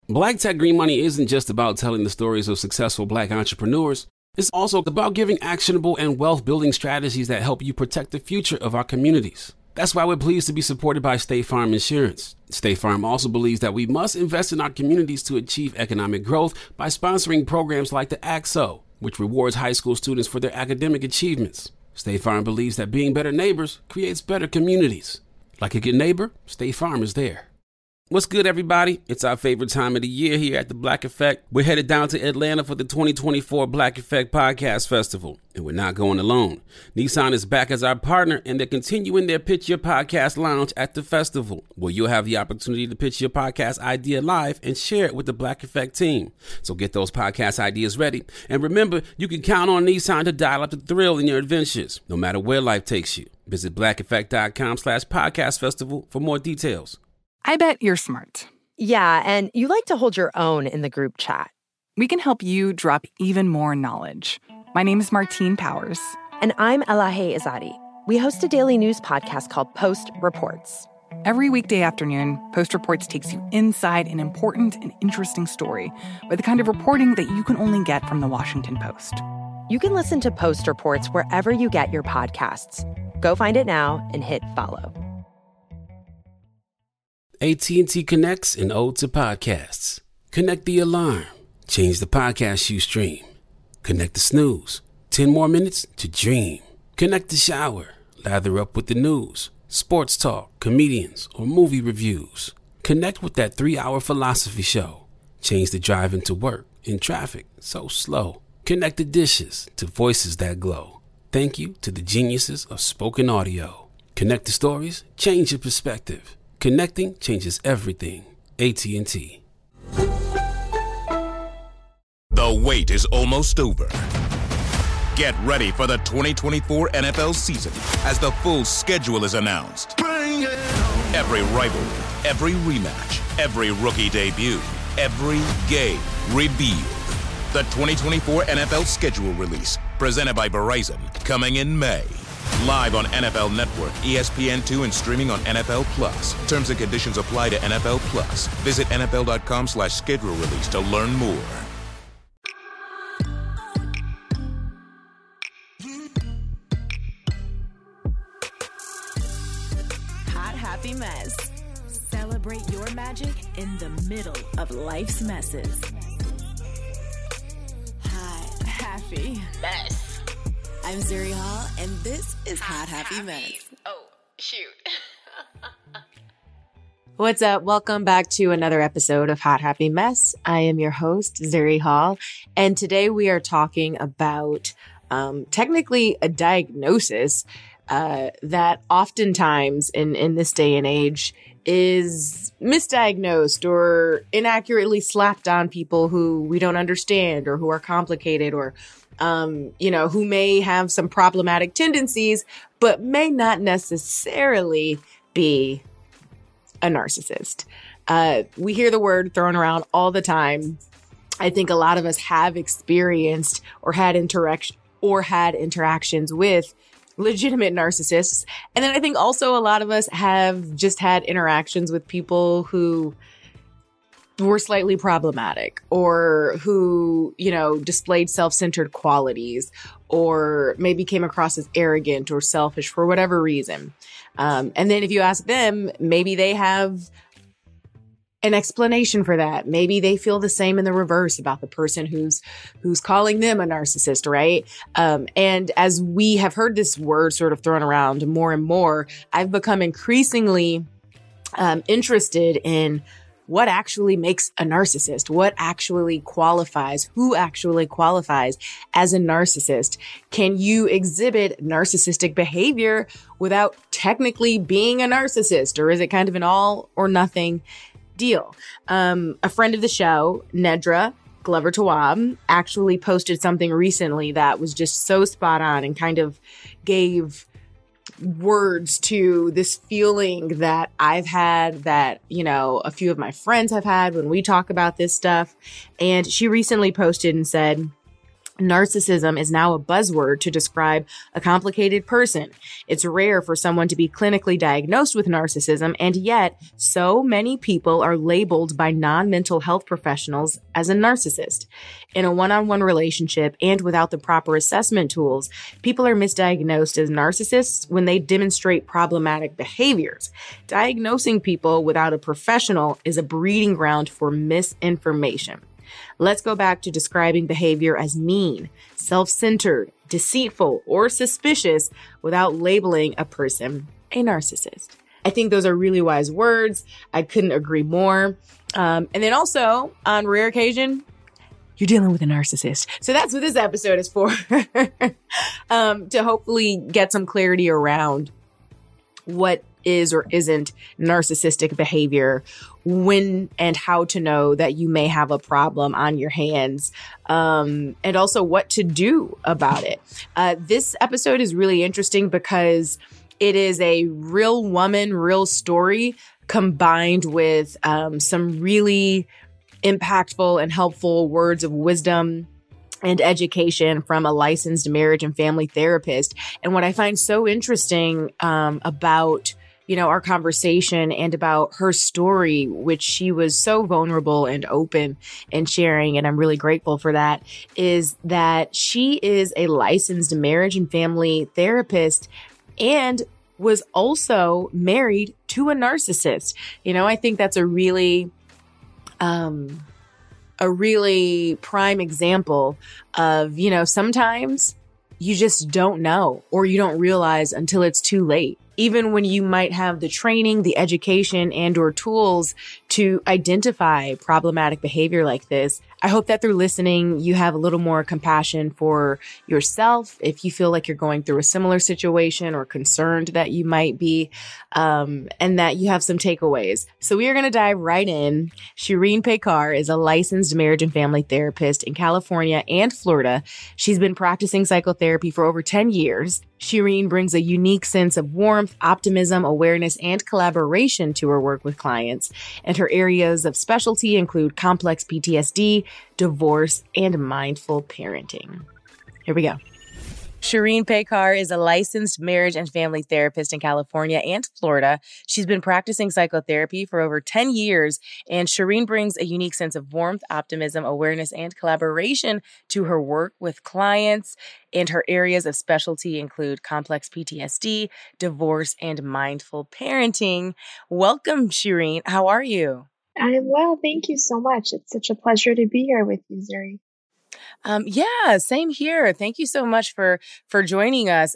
Black Tech Green Money isn't just about telling the stories of successful Black entrepreneurs. It's also about giving actionable and wealth-building strategies that help you protect the future of our communities. That's why we're pleased to be supported by State Farm Insurance. State Farm also believes that we must invest in our communities to achieve economic growth by sponsoring programs like the ACT-SO, which rewards high school students for their academic achievements. State Farm believes that being better neighbors creates better communities. Like a good neighbor, State Farm is there. What's good, everybody? It's our favorite time of the year here at the Black Effect. We're headed down to Atlanta for the 2024 Black Effect Podcast Festival, and we're not going alone. Nissan is back as our partner, and they're continuing their Pitch Your Podcast Lounge at the festival, where you'll have the opportunity to pitch your podcast idea live and share it with the Black Effect team. So get those podcast ideas ready. And remember, you can count on Nissan to dial up the thrill in your adventures, no matter where life takes you. Visit blackeffect.com/podcast festival for more details. I bet you're smart. Yeah, and you like to hold your own in the group chat. We can help you drop even more knowledge. My name is Martine Powers. And I'm Elahe Izadi. We host a daily news podcast called Post Reports. Every weekday afternoon, Post Reports takes you inside an important and interesting story with the kind of reporting that you can only get from the Washington Post. You can listen to Post Reports wherever you get your podcasts. Go find it now and hit follow. AT&T connects an ode to podcasts. Connect the alarm. Change the podcast you stream. Connect the snooze. 10 more minutes to dream. Connect the shower. Lather up with the news, sports talk, comedians, or movie reviews. Connect with that 3-hour philosophy show. Change the drive into work in traffic so slow. Connect the dishes to voices that glow. Thank you to the geniuses of spoken audio. Connect the stories. Change your perspective. Connecting changes everything. AT&T. The wait is almost over. Get ready for the 2024 NFL season as the full schedule is announced. Every rivalry, every rematch, every rookie debut, every game revealed. The 2024 NFL schedule release, presented by Verizon, coming in May. Live on NFL Network, ESPN2, and streaming on NFL Plus. Terms and conditions apply to NFL Plus. Visit NFL.com/schedule release to learn more. Hot Happy Mess. Celebrate your magic in the middle of life's messes. Hot Happy Mess. I'm Zuri Hall, and this is Hot Happy Mess. Oh, shoot. What's up? Welcome back to another episode of Hot Happy Mess. I am your host, Zuri Hall, and today we are talking about technically a diagnosis that oftentimes in this day and age is misdiagnosed or inaccurately slapped on people who we don't understand or who are complicated or who may have some problematic tendencies, but may not necessarily be a narcissist. We hear the word thrown around all the time. I think a lot of us have experienced or had interactions with legitimate narcissists. And then I think also a lot of us have just had interactions with people who were slightly problematic or who, displayed self-centered qualities or maybe came across as arrogant or selfish for whatever reason. And then if you ask them, maybe they have an explanation for that. Maybe they feel the same in the reverse about the person who's calling them a narcissist, right? And as we have heard this word sort of thrown around more and more, I've become increasingly interested in what actually makes a narcissist, what actually qualifies, who actually qualifies as a narcissist. Can you exhibit narcissistic behavior without technically being a narcissist? Or is it kind of an all or nothing deal? A friend of the show, Nedra Glover Tawwab, actually posted something recently that was just so spot on and kind of gave words to this feeling that I've had, that, a few of my friends have had when we talk about this stuff. And she recently posted and said, Narcissism is now a buzzword to describe a complicated person. It's rare for someone to be clinically diagnosed with narcissism, and yet so many people are labeled by non-mental health professionals as a narcissist. In a one-on-one relationship and without the proper assessment tools, people are misdiagnosed as narcissists when they demonstrate problematic behaviors. Diagnosing people without a professional is a breeding ground for misinformation. Let's go back to describing behavior as mean, self-centered, deceitful, or suspicious without labeling a person a narcissist. I think those are really wise words. I couldn't agree more. And then also, on rare occasion, you're dealing with a narcissist. So that's what this episode is for, to hopefully get some clarity around what is or isn't narcissistic behavior, when and how to know that you may have a problem on your hands, and also what to do about it. This episode is really interesting because it is a real woman, real story combined with some really impactful and helpful words of wisdom and education from a licensed marriage and family therapist. And what I find so interesting about our conversation and about her story, which she was so vulnerable and open and sharing, and I'm really grateful for that, is that she is a licensed marriage and family therapist and was also married to a narcissist. I think that's a really prime example of, sometimes you just don't know, or you don't realize until it's too late. Even when you might have the training, the education, and or tools to identify problematic behavior like this, I hope that through listening, you have a little more compassion for yourself if you feel like you're going through a similar situation or concerned that you might be, and that you have some takeaways. So we are going to dive right in. Shireen Pekar is a licensed marriage and family therapist in California and Florida. She's been practicing psychotherapy for over 10 years. Shireen brings a unique sense of warmth, optimism, awareness, and collaboration to her work with clients. And her areas of specialty include complex PTSD, divorce, and mindful parenting. Here we go. Shireen Pekar is a licensed marriage and family therapist in California and Florida. She's been practicing psychotherapy for over 10 years, and Shireen brings a unique sense of warmth, optimism, awareness, and collaboration to her work with clients. And her areas of specialty include complex PTSD, divorce, and mindful parenting. Welcome, Shireen. How are you? I'm well. Thank you so much. It's such a pleasure to be here with you, Zuri. Yeah, same here. Thank you so much for joining us.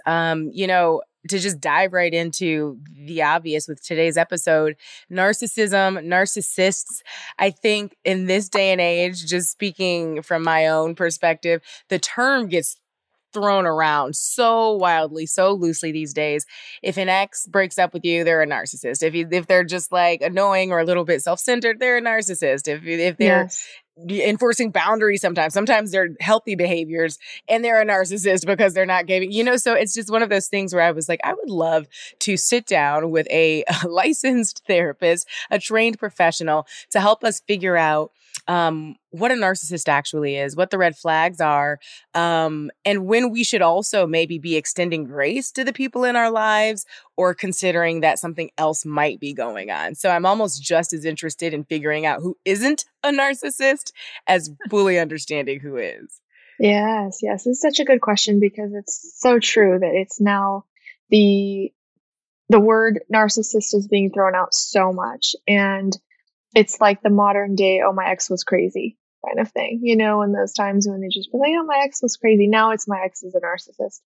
To just dive right into the obvious with today's episode, narcissism, narcissists. I think in this day and age, just speaking from my own perspective, the term gets thrown around so wildly, so loosely these days. If an ex breaks up with you, they're a narcissist. If they're just like annoying or a little bit self-centered, they're a narcissist. If they're enforcing boundaries, sometimes they're healthy behaviors and they're a narcissist because they're not giving, so it's just one of those things where I was like, I would love to sit down with a licensed therapist, a trained professional, to help us figure out what a narcissist actually is, what the red flags are, and when we should also maybe be extending grace to the people in our lives or considering that something else might be going on. So I'm almost just as interested in figuring out who isn't a narcissist as fully understanding who is. Yes. This is such a good question because it's so true that it's now the word narcissist is being thrown out so much. And it's like the modern day, oh, my ex was crazy kind of thing, in those times when they just be like, oh, my ex was crazy. Now it's my ex is a narcissist.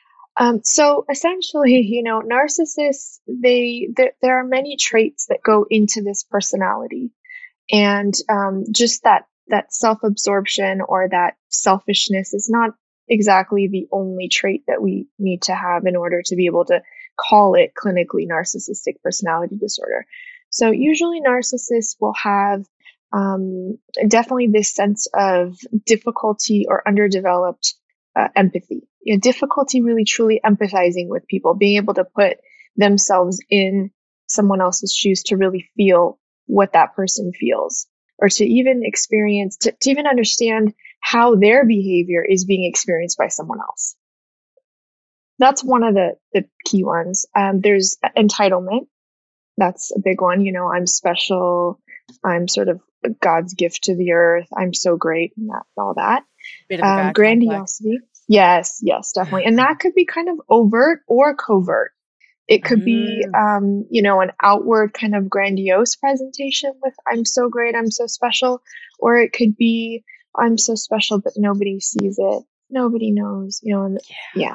So essentially, narcissists, there are many traits that go into this personality. And just that self-absorption or that selfishness is not exactly the only trait that we need to have in order to be able to call it clinically narcissistic personality disorder. So usually narcissists will have definitely this sense of difficulty or underdeveloped empathy. Difficulty really truly empathizing with people, being able to put themselves in someone else's shoes to really feel what that person feels, or to even experience, to even understand how their behavior is being experienced by someone else. That's one of the key ones. There's entitlement. That's a big one. You know, I'm special. I'm sort of God's gift to the earth. I'm so great, and all that. Bit of a God grandiosity. Complex. Yes, definitely. And that could be kind of overt or covert. It could be, you know, an outward kind of grandiose presentation with I'm so great, I'm so special. Or it could be I'm so special, but nobody sees it. Nobody knows, you know. And yeah.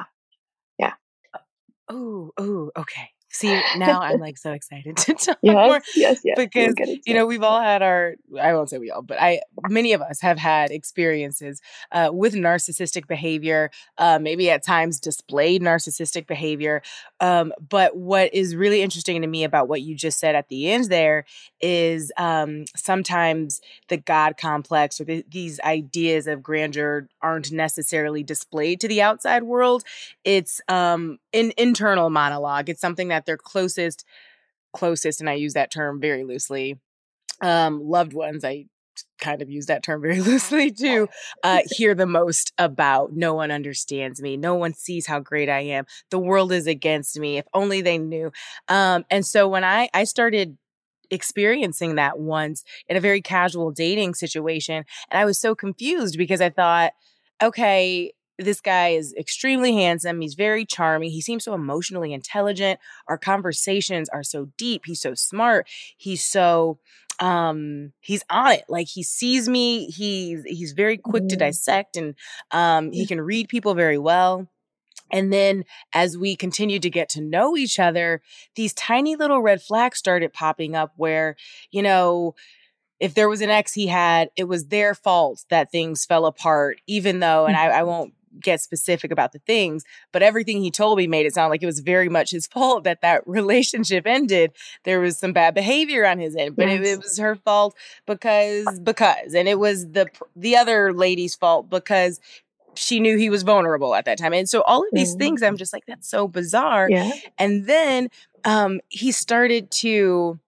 Oh, okay. See, now I'm like so excited to talk more. Yes. Because, you know, we've all had I won't say we all, but many of us have had experiences with narcissistic behavior, maybe at times displayed narcissistic behavior. But what is really interesting to me about what you just said at the end there is sometimes the God complex or these ideas of grandeur aren't necessarily displayed to the outside world. It's an internal monologue. It's something that their closest, and I use that term very loosely, loved ones, I kind of use that term very loosely too, hear the most about. No one understands me. No one sees how great I am. The world is against me. If only they knew. And so when I started experiencing that once in a very casual dating situation, and I was so confused because I thought, okay, this guy is extremely handsome. He's very charming. He seems so emotionally intelligent. Our conversations are so deep. He's so smart. He's so, he's on it. Like he sees me. He's very quick to dissect, and he can read people very well. And then as we continued to get to know each other, these tiny little red flags started popping up where, you know, if there was an ex he had, it was their fault that things fell apart, even though, and I won't get specific about the things, but everything he told me made it sound like it was very much his fault that relationship ended. There was some bad behavior on his end, but it was her fault because, and it was the other lady's fault because she knew he was vulnerable at that time. And so all of these things, I'm just like, that's so bizarre. Yeah. And then he started to,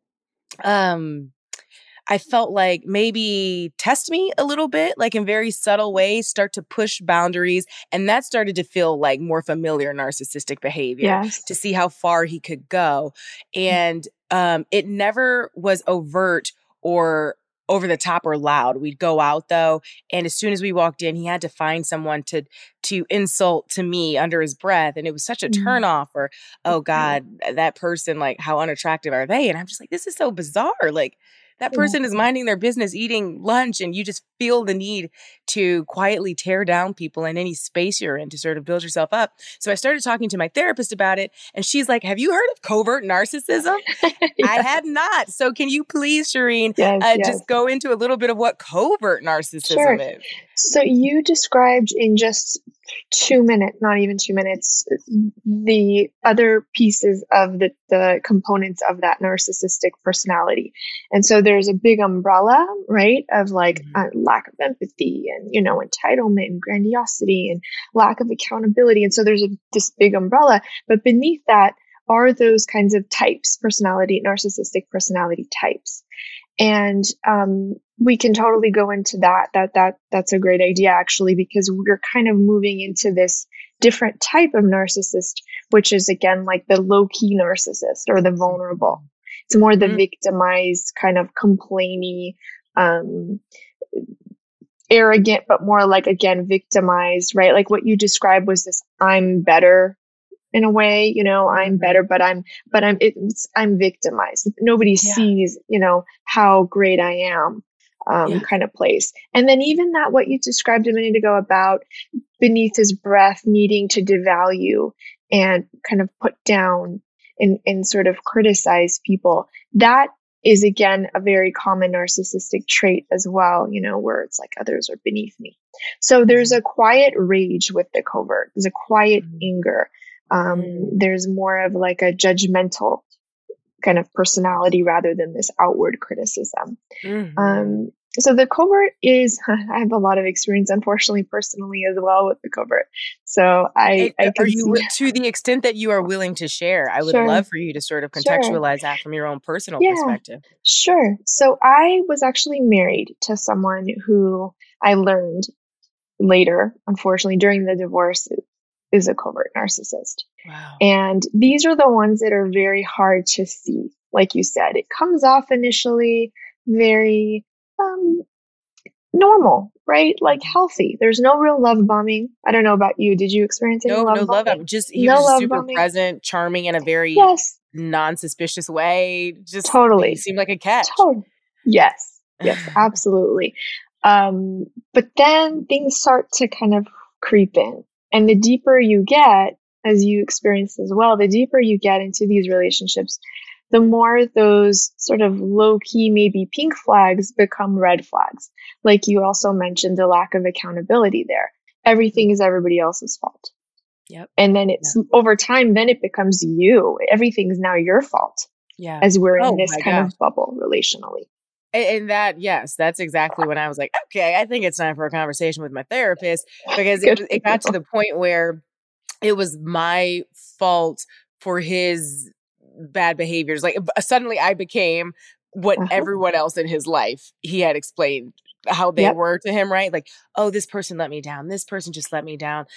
I felt like maybe test me a little bit, like in very subtle ways, start to push boundaries. And that started to feel like more familiar narcissistic behavior to see how far he could go. And it never was overt or over the top or loud. We'd go out though, and as soon as we walked in, he had to find someone to insult to me under his breath, and it was such a turnoff. Or, oh God, that person, like how unattractive are they? And I'm just like, this is so bizarre. Like that person is minding their business, eating lunch, and you just feel the need to quietly tear down people in any space you're in to sort of build yourself up. So I started talking to my therapist about it, and she's like, have you heard of covert narcissism? I have not. So can you please, Shireen, just go into a little bit of what covert narcissism is? So you described in just 2 minutes, not even 2 minutes, the other pieces of the components of that narcissistic personality. And so there's a big umbrella, right, of like lack of empathy and, you know, entitlement and grandiosity and lack of accountability. And so there's this big umbrella, but beneath that are those kinds of types, narcissistic personality types. And we can totally go into that's a great idea, actually, because we're kind of moving into this different type of narcissist, which is, again, like the low-key narcissist or the vulnerable. It's more the victimized, kind of complainy, arrogant, but more like, again, victimized, right? Like what you described was this I'm better in a way, you know, I'm better, but I'm victimized. Nobody sees, you know, how great I am, kind of place. And then even that, what you described a minute ago about beneath his breath needing to devalue and kind of put down and sort of criticize people, that is, again, a very common narcissistic trait as well, you know, where it's like others are beneath me. So there's a quiet rage with the covert. There's a quiet anger. There's more of like a judgmental kind of personality rather than this outward criticism. So the covert is, I have a lot of experience, unfortunately, personally as well with the covert. So I can to the extent that you are willing to share, I would love for you to sort of contextualize that from your own personal perspective. Sure. So I was actually married to someone who I learned later, unfortunately, during the divorce, is a covert narcissist. Wow. And these are the ones that are very hard to see. Like you said, it comes off initially very normal, right? Like healthy. There's no real love bombing. I don't know about you. Did you experience any No love love bombing? bombing. He was just super bombing. present, charming in a very Yes. non-suspicious way. Just Totally. He seemed like a catch. Yes, absolutely. But then things start to kind of creep in. And the deeper you get, as you experienced as well, the deeper you get into these relationships, the more those sort of low-key, maybe pink flags become red flags. Like you also mentioned, the lack of accountability there. Everything is everybody else's fault. Yep. And then over time, then it becomes you. Everything's now your fault. Yeah. As we're in this kind of bubble relationally. And that's exactly when I was like, okay, I think it's time for a conversation with my therapist, because it got to the point where it was my fault for his bad behaviors. Like suddenly I became what everyone else in his life, he had explained how they were to him, right? Like, oh, this person let me down. This person just let me down.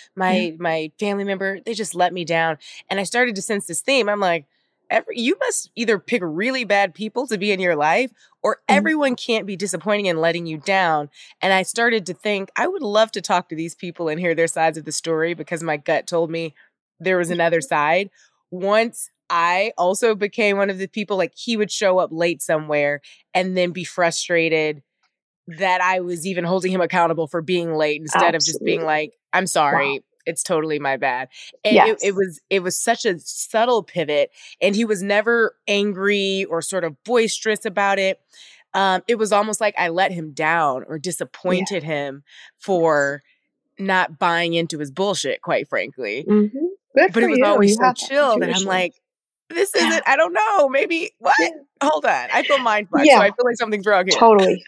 My family member, they just let me down. And I started to sense this theme. I'm like, you must either pick really bad people to be in your life, or everyone can't be disappointing and letting you down. And I started to think, I would love to talk to these people and hear their sides of the story, because my gut told me there was another side. Once I also became one of the people, like he would show up late somewhere and then be frustrated that I was even holding him accountable for being late, instead of just being like, I'm sorry. Wow. It's totally my bad. And it was such a subtle pivot, and he was never angry or sort of boisterous about it. It was almost like I let him down or disappointed him for not buying into his bullshit, quite frankly. Mm-hmm. But it was always so chill that I'm like, this isn't, I don't know, maybe, what? Hold on. I feel mind fucked, so I feel like something's wrong here.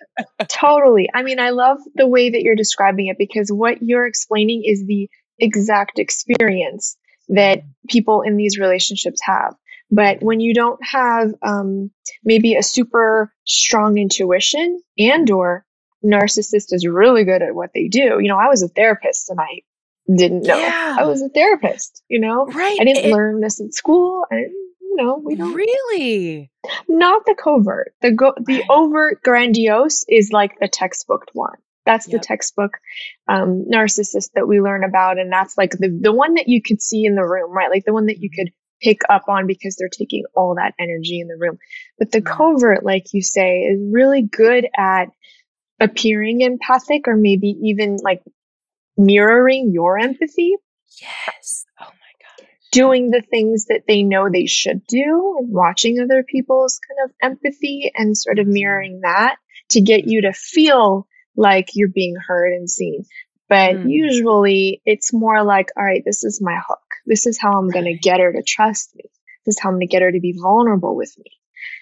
Totally. I mean, I love the way that you're describing it, because what you're explaining is the exact experience that people in these relationships have. But when you don't have maybe a super strong intuition, and or narcissist is really good at what they do. You know, I was a therapist and I didn't know I was a therapist, you know, right. I didn't learn this in school. And, you know, we don't really, not the covert, the overt grandiose is like the textbook one. That's the textbook narcissist that we learn about. And that's like the one that you could see in the room, right? Like the one that you could pick up on, because they're taking all that energy in the room. But the covert, like you say, is really good at appearing empathic, or maybe even like mirroring your empathy. Yes. Oh my God. Doing the things that they know they should do, watching other people's kind of empathy and sort of mirroring that to get you to feel like you're being heard and seen. But usually it's more like, all right, this is my hook. This is how I'm going to get her to trust me. This is how I'm going to get her to be vulnerable with me.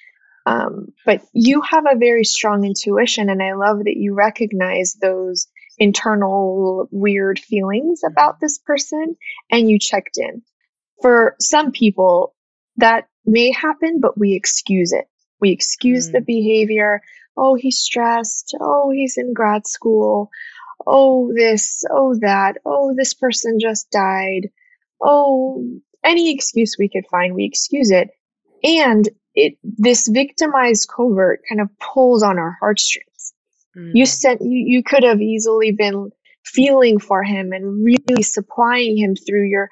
But you have a very strong intuition, and I love that you recognize those internal weird feelings about this person, and you checked in. For some people, that may happen, but we excuse it. We excuse the behavior. Oh, he's stressed. Oh, he's in grad school. Oh, this. Oh, that. Oh, this person just died. Oh, any excuse we could find, we excuse it. And this victimized covert kind of pulls on our heartstrings. You could have easily been feeling for him and really supplying him through your,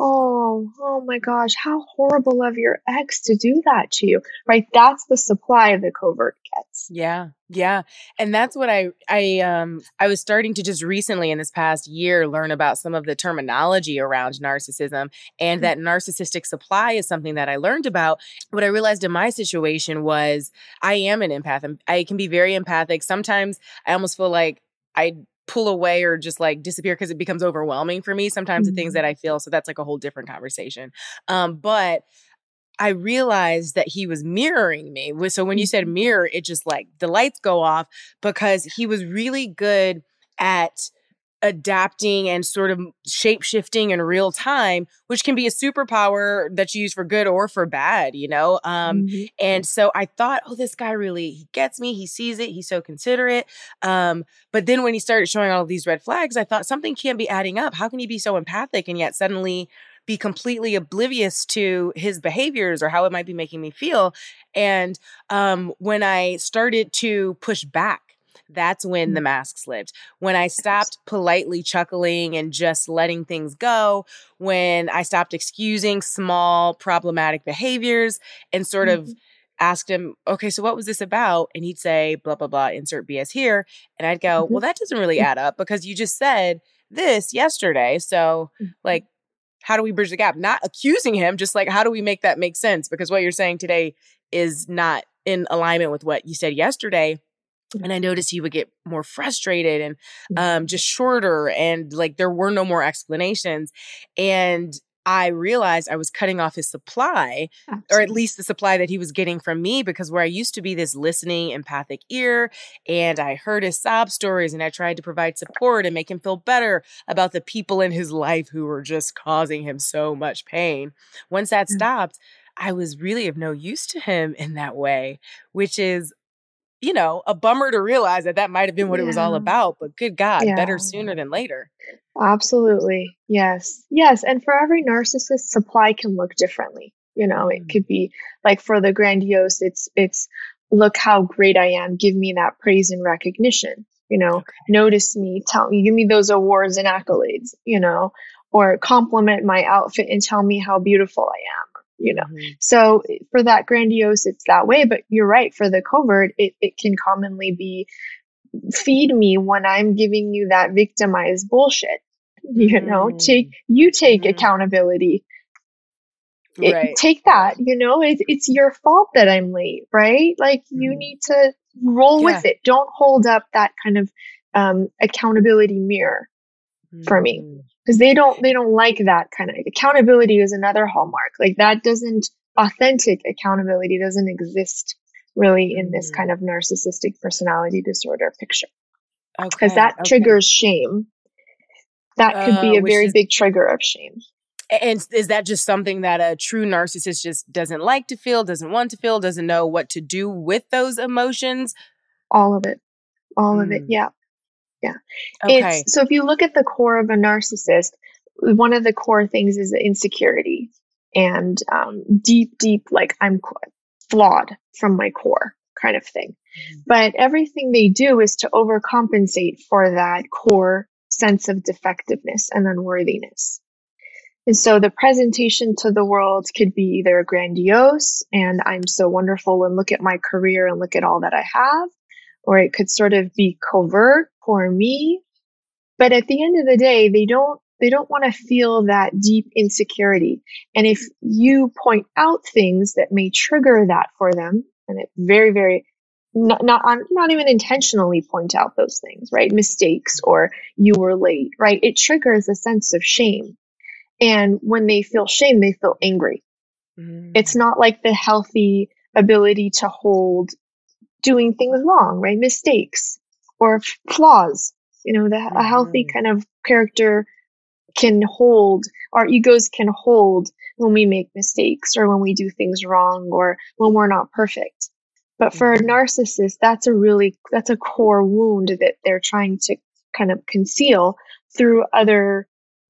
oh my gosh, how horrible of your ex to do that to you, right? That's the supply the covert gets. Yeah. And that's what I was starting to just recently in this past year learn about some of the terminology around narcissism, and that narcissistic supply is something that I learned about. What I realized in my situation was I am an empath. I can be very empathic. Sometimes I almost feel like I pull away or just like disappear because it becomes overwhelming for me sometimes, the things that I feel. So that's like a whole different conversation. But I realized that he was mirroring me. So when you said mirror, it just like the lights go off, because he was really good at adapting and sort of shape shifting in real time, which can be a superpower that you use for good or for bad, you know? And so I thought, oh, this guy really, he gets me. He sees it. He's so considerate. But then when he started showing all of these red flags, I thought something can't be adding up. How can he be so empathic and yet suddenly be completely oblivious to his behaviors or how it might be making me feel? And when I started to push back, that's when the mask slipped. When I stopped politely chuckling and just letting things go, when I stopped excusing small problematic behaviors and sort of asked him, okay, so what was this about? And he'd say, blah, blah, blah, insert BS here. And I'd go, well, that doesn't really add up because you just said this yesterday. So like, how do we bridge the gap? Not accusing him, just like, how do we make that make sense? Because what you're saying today is not in alignment with what you said yesterday. And I noticed he would get more frustrated and just shorter and like there were no more explanations. And I realized I was cutting off his supply, or at least the supply that he was getting from me, because where I used to be this listening, empathic ear, and I heard his sob stories and I tried to provide support and make him feel better about the people in his life who were just causing him so much pain. Once that stopped, I was really of no use to him in that way, which is, you know, a bummer to realize that that might have been what it was all about, but good God, better sooner than later. Absolutely. Yes. Yes. And for every narcissist, supply can look differently. You know, it could be like for the grandiose, it's look how great I am. Give me that praise and recognition, you know, notice me, tell me, give me those awards and accolades, you know, or compliment my outfit and tell me how beautiful I am. You know, so for that grandiose, it's that way. But you're right. For the covert, it can commonly be feed me when I'm giving you that victimized bullshit. You know, take accountability. Take that. You know, it's your fault that I'm late, right? Like you need to roll with it. Don't hold up that kind of accountability mirror for me. Because they don't like that kind of accountability is another hallmark. Like that authentic accountability doesn't exist really in this kind of narcissistic personality disorder picture. Because that triggers shame. That could be a very big trigger of shame. And is that just something that a true narcissist just doesn't like to feel, doesn't want to feel, doesn't know what to do with those emotions? All of it. All of it. Yeah. Yeah. Okay. So if you look at the core of a narcissist, one of the core things is the insecurity and deep, like I'm flawed from my core kind of thing. But everything they do is to overcompensate for that core sense of defectiveness and unworthiness. And so the presentation to the world could be either grandiose and I'm so wonderful and look at my career and look at all that I have. Or it could sort of be covert, poor me. But at the end of the day, they don't want to feel that deep insecurity. And if you point out things that may trigger that for them, and it very, very, not even intentionally point out those things, right? Mistakes or you were late, right? It triggers a sense of shame. And when they feel shame, they feel angry. It's not like the healthy ability to hold doing things wrong, right? Mistakes or flaws. You know, a healthy kind of character can hold, our egos can hold when we make mistakes or when we do things wrong or when we're not perfect. But for a narcissist, that's a core wound that they're trying to kind of conceal through other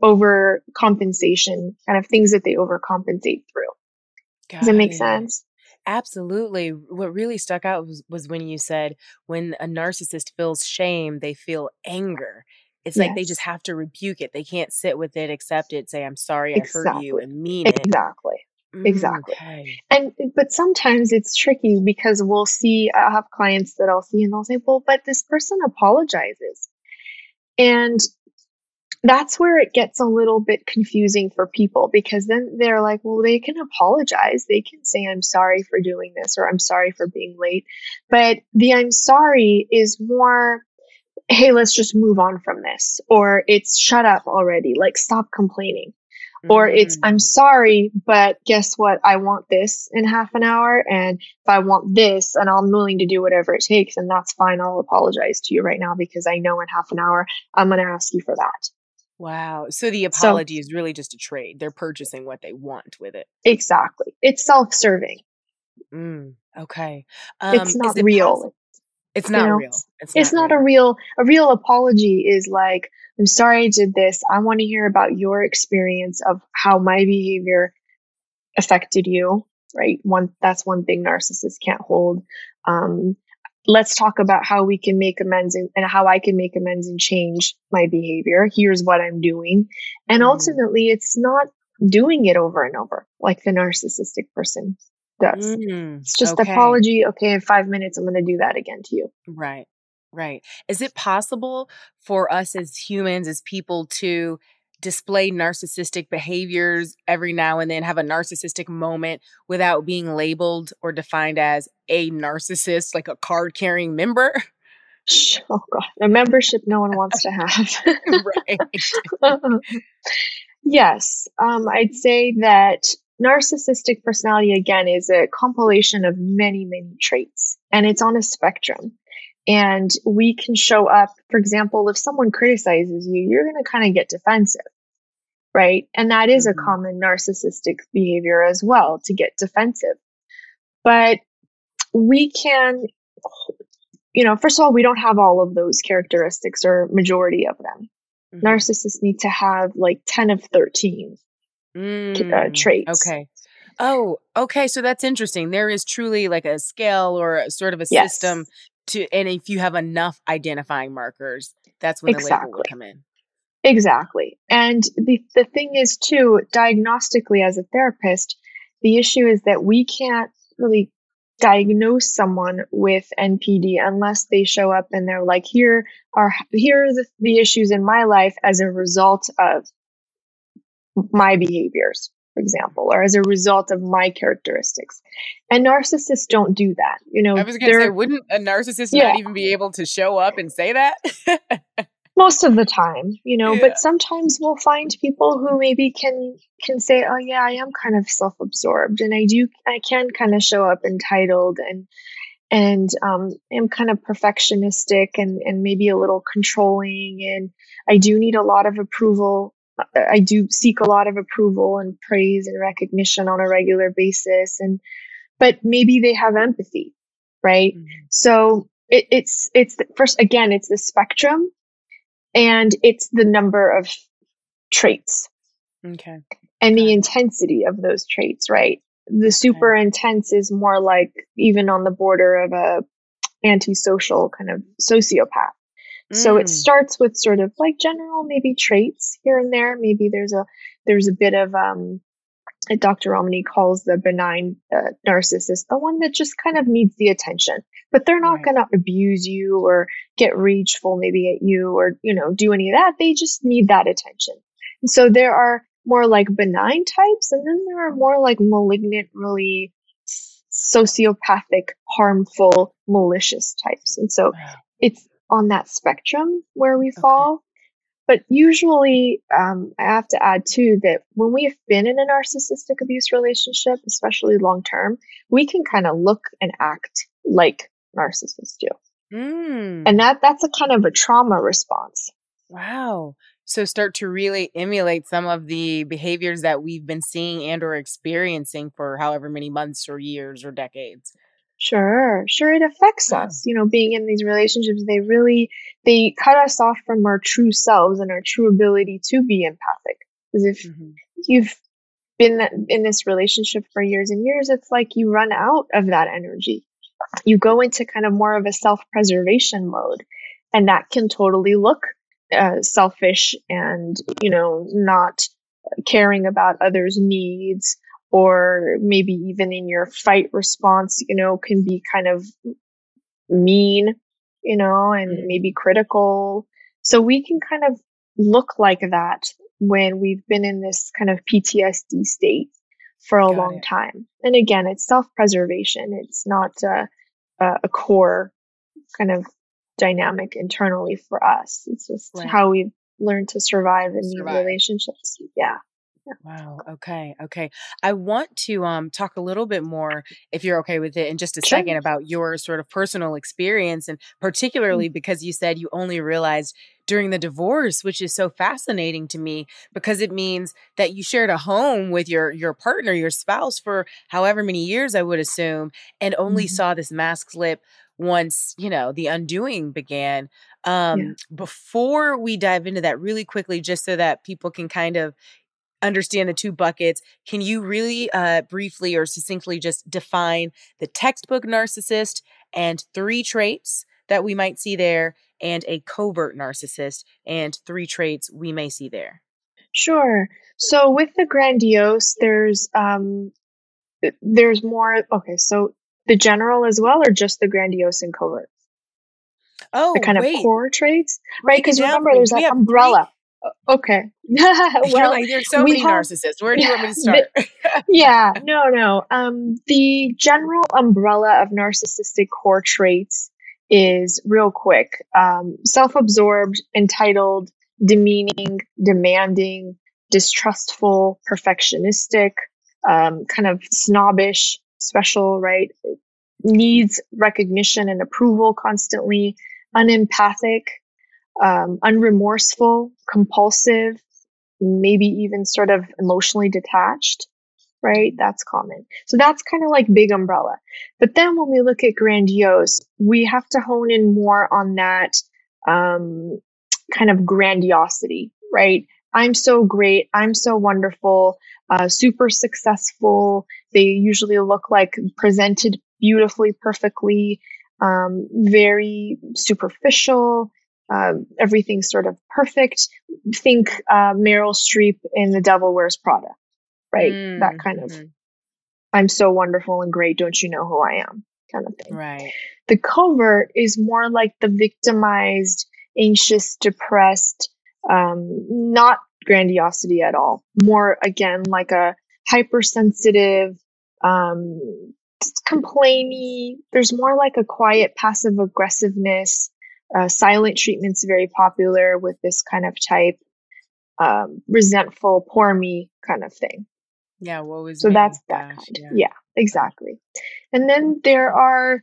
overcompensation, kind of things that they overcompensate through. Does it make sense? Absolutely. What really stuck out was when you said when a narcissist feels shame, they feel anger. It's like they just have to rebuke it. They can't sit with it, accept it, say, I'm sorry, I hurt you, and mean it. Exactly. But sometimes it's tricky because I'll have clients that I'll see and they'll say, well, but this person apologizes. And that's where it gets a little bit confusing for people because then they're like, well, they can apologize. They can say, I'm sorry for doing this or I'm sorry for being late. But the I'm sorry is more, hey, let's just move on from this. Or it's shut up already. Like, stop complaining. Or it's, I'm sorry, but guess what? I want this in half an hour. And if I want this, and I'm willing to do whatever it takes, and that's fine. I'll apologize to you right now because I know in half an hour, I'm going to ask you for that. Wow. So the apology is really just a trade. They're purchasing what they want with it. Exactly. It's self-serving. Okay. It's not real. It's not real. It's not real. A real apology is like, I'm sorry I did this. I want to hear about your experience of how my behavior affected you, right? That's one thing narcissists can't hold. Let's talk about how we can make amends and how I can make amends and change my behavior. Here's what I'm doing. And ultimately, it's not doing it over and over like the narcissistic person does. It's just apology. Okay, in 5 minutes, I'm going to do that again to you. Right. Right. Is it possible for us as humans, as people, to display narcissistic behaviors every now and then, have a narcissistic moment without being labeled or defined as a narcissist, like a card-carrying member? Oh, God. A membership no one wants to have. Right. Yes. I'd say that narcissistic personality, again, is a compilation of many, many traits, and it's on a spectrum. And we can show up, for example, if someone criticizes you, you're going to kind of get defensive, right? And that is a common narcissistic behavior as well, to get defensive. But we can, first of all, we don't have all of those characteristics or majority of them. Narcissists need to have like 10 of 13 traits. Okay. Oh, okay. So that's interesting. There is truly like a scale or a sort of a system and if you have enough identifying markers, that's when the label will come in. Exactly. And the thing is too, diagnostically as a therapist, the issue is that we can't really diagnose someone with NPD unless they show up and they're like, here are the issues in my life as a result of my behaviors, for example, or as a result of my characteristics. And narcissists don't do that. I was going to say, wouldn't a narcissist not even be able to show up and say that? Most of the time, but sometimes we'll find people who maybe can say, oh yeah, I am kind of self-absorbed, and I can kind of show up entitled and am kind of perfectionistic and maybe a little controlling, and I do need a lot of approval. I do seek a lot of approval and praise and recognition on a regular basis, but maybe they have empathy, right? So it's first, again, it's the spectrum. And it's the number of traits. Okay. And the intensity of those traits, right? The super intense is more like even on the border of a antisocial kind of sociopath. So it starts with sort of like general maybe traits here and there. Maybe there's a bit of Dr. Romani calls the benign narcissist, the one that just kind of needs the attention, but they're not going to abuse you or get rageful maybe at you or, do any of that. They just need that attention. And so there are more like benign types, and then there are more like malignant, really sociopathic, harmful, malicious types. And so it's on that spectrum where we fall. But usually, I have to add too that when we have been in a narcissistic abuse relationship, especially long term, we can kind of look and act like narcissists do. And that's a kind of a trauma response. Wow. So start to really emulate some of the behaviors that we've been seeing and or experiencing for however many months or years or decades. Sure. It affects us, being in these relationships. They cut us off from our true selves and our true ability to be empathic. Because if you've been in this relationship for years and years, it's like you run out of that energy. You go into kind of more of a self-preservation mode, and that can totally look selfish and, not caring about others' needs. Or maybe even in your fight response, can be kind of mean, and maybe critical. So we can kind of look like that when we've been in this kind of PTSD state for a long time. And again, it's self-preservation. It's not a core kind of dynamic internally for us. It's just how we've learned to survive in these relationships. Yeah. Wow. Okay. Okay. I want to talk a little bit more, if you're okay with it, in just a Sure. second about your sort of personal experience, and particularly because you said you only realized during the divorce, which is so fascinating to me because it means that you shared a home with your partner, your spouse, for however many years, I would assume, and only Mhm. saw this mask slip once, the undoing began. Yeah. Before we dive into that really quickly, just so that people can kind of understand the two buckets, can you really briefly or succinctly just define the textbook narcissist and three traits that we might see there, and a covert narcissist and three traits we may see there? Sure. So with the grandiose, there's more. Okay, so the general as well, or just the grandiose and covert? The Oh, kind of wait, core traits, right? break it Because down remember, for me. there's Do we that have three? umbrella. Okay. You're Well, like, there's so we many have. narcissists. Where do you want me to the, start? yeah, no. The general umbrella of narcissistic core traits is real quick. Self-absorbed, entitled, demeaning, demanding, distrustful, perfectionistic, kind of snobbish, special, right? Needs recognition and approval constantly, unempathic, unremorseful, compulsive, maybe even sort of emotionally detached, right? That's common. So that's kind of like big umbrella. But then when we look at grandiose, we have to hone in more on that kind of grandiosity, right? I'm so great. I'm so wonderful, super successful. They usually look like presented beautifully, perfectly, very superficial. Everything's sort of perfect. Think Meryl Streep in The Devil Wears Prada, right? That kind of, I'm so wonderful and great, don't you know who I am kind of thing. Right. The covert is more like the victimized, anxious, depressed, not grandiosity at all. More, again, like a hypersensitive, complainy. There's more like a quiet passive aggressiveness. Silent treatment's very popular with this kind of type. Resentful, poor me kind of thing. Yeah, woe is So me. that's that Gosh, kind. Yeah, exactly. And then there are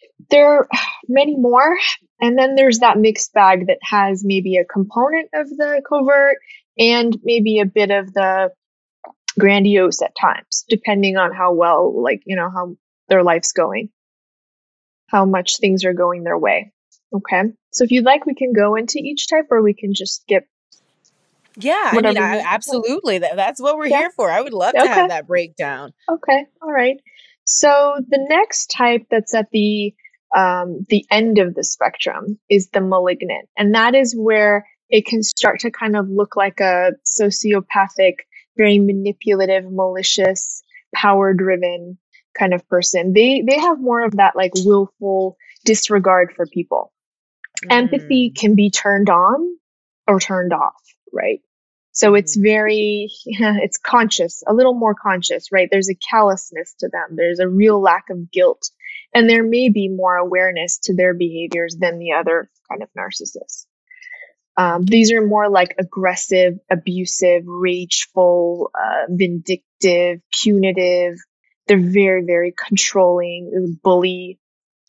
many more. And then there's that mixed bag that has maybe a component of the covert and maybe a bit of the grandiose at times, depending on how well, how their life's going, how much things are going their way. Okay. So if you'd like, we can go into each type, or we can just skip. Yeah, I mean, absolutely. That's what we're here for. I would love to have that breakdown. Okay. All right. So the next type that's at the end of the spectrum is the malignant. And that is where it can start to kind of look like a sociopathic, very manipulative, malicious, power-driven kind of person. They have more of that like willful disregard for people. Empathy can be turned on or turned off, right? So it's it's conscious, a little more conscious, right? There's a callousness to them. There's a real lack of guilt. And there may be more awareness to their behaviors than the other kind of narcissists. These are more like aggressive, abusive, rageful, vindictive, punitive. They're very, very controlling, bully.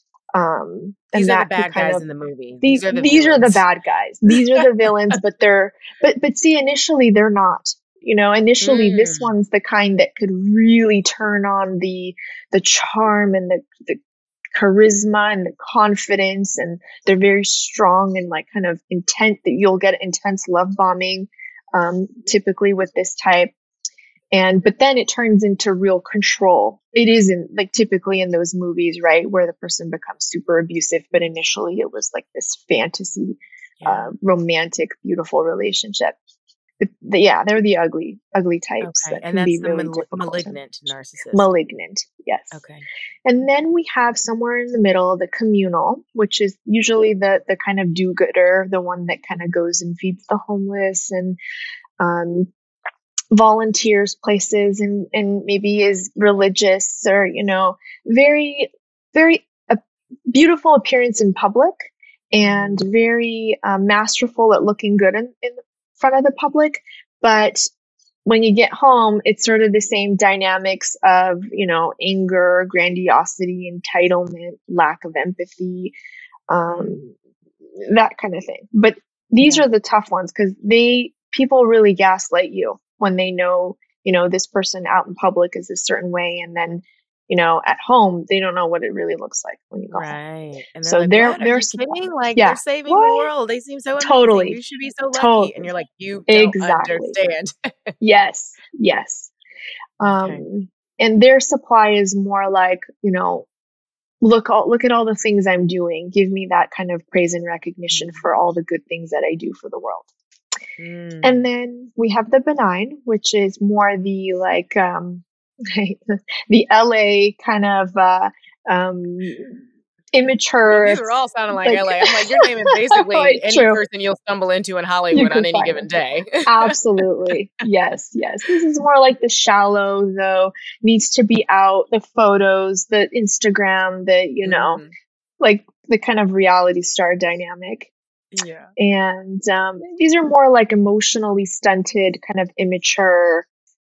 These are the bad guys in the movie. These are the bad guys. These are the villains, but see, initially they're not. Initially this one's the kind that could really turn on the charm and the charisma and the confidence, and they're very strong and like kind of intent that you'll get intense love bombing, typically with this type. But then it turns into real control. It isn't like typically in those movies, right, where the person becomes super abusive, but initially it was like this fantasy, romantic, beautiful relationship. They're the ugly types. Okay. And that's the malignant narcissist. Malignant, yes. Okay. And then we have somewhere in the middle, the communal, which is usually the kind of do-gooder, the one that kind of goes and feeds the homeless and volunteers places and maybe is religious or, very, very beautiful appearance in public and very masterful at looking good in front of the public, but when you get home, it's sort of the same dynamics of, anger, grandiosity, entitlement, lack of empathy, that kind of thing. But these are the tough ones because people really gaslight you when they know, this person out in public is a certain way. And then, at home, they don't know what it really looks like when you go home. Right. And So they're like, what? Are you kidding? Like, they're saving the world. They seem so amazing. Totally. You should be so lucky. And you're like, you don't understand. Yes. Okay. And their supply is more like, look at all the things I'm doing. Give me that kind of praise and recognition for all the good things that I do for the world. And then we have the benign, which is more the like the LA kind of immature. These are all sounding like LA. I'm like, you're naming basically any person you'll stumble into in Hollywood on any given day. Absolutely. Yes. This is more like the shallow, though, needs to be out, the photos, the Instagram, the, like the kind of reality star dynamic. Yeah. And these are more like emotionally stunted, kind of immature.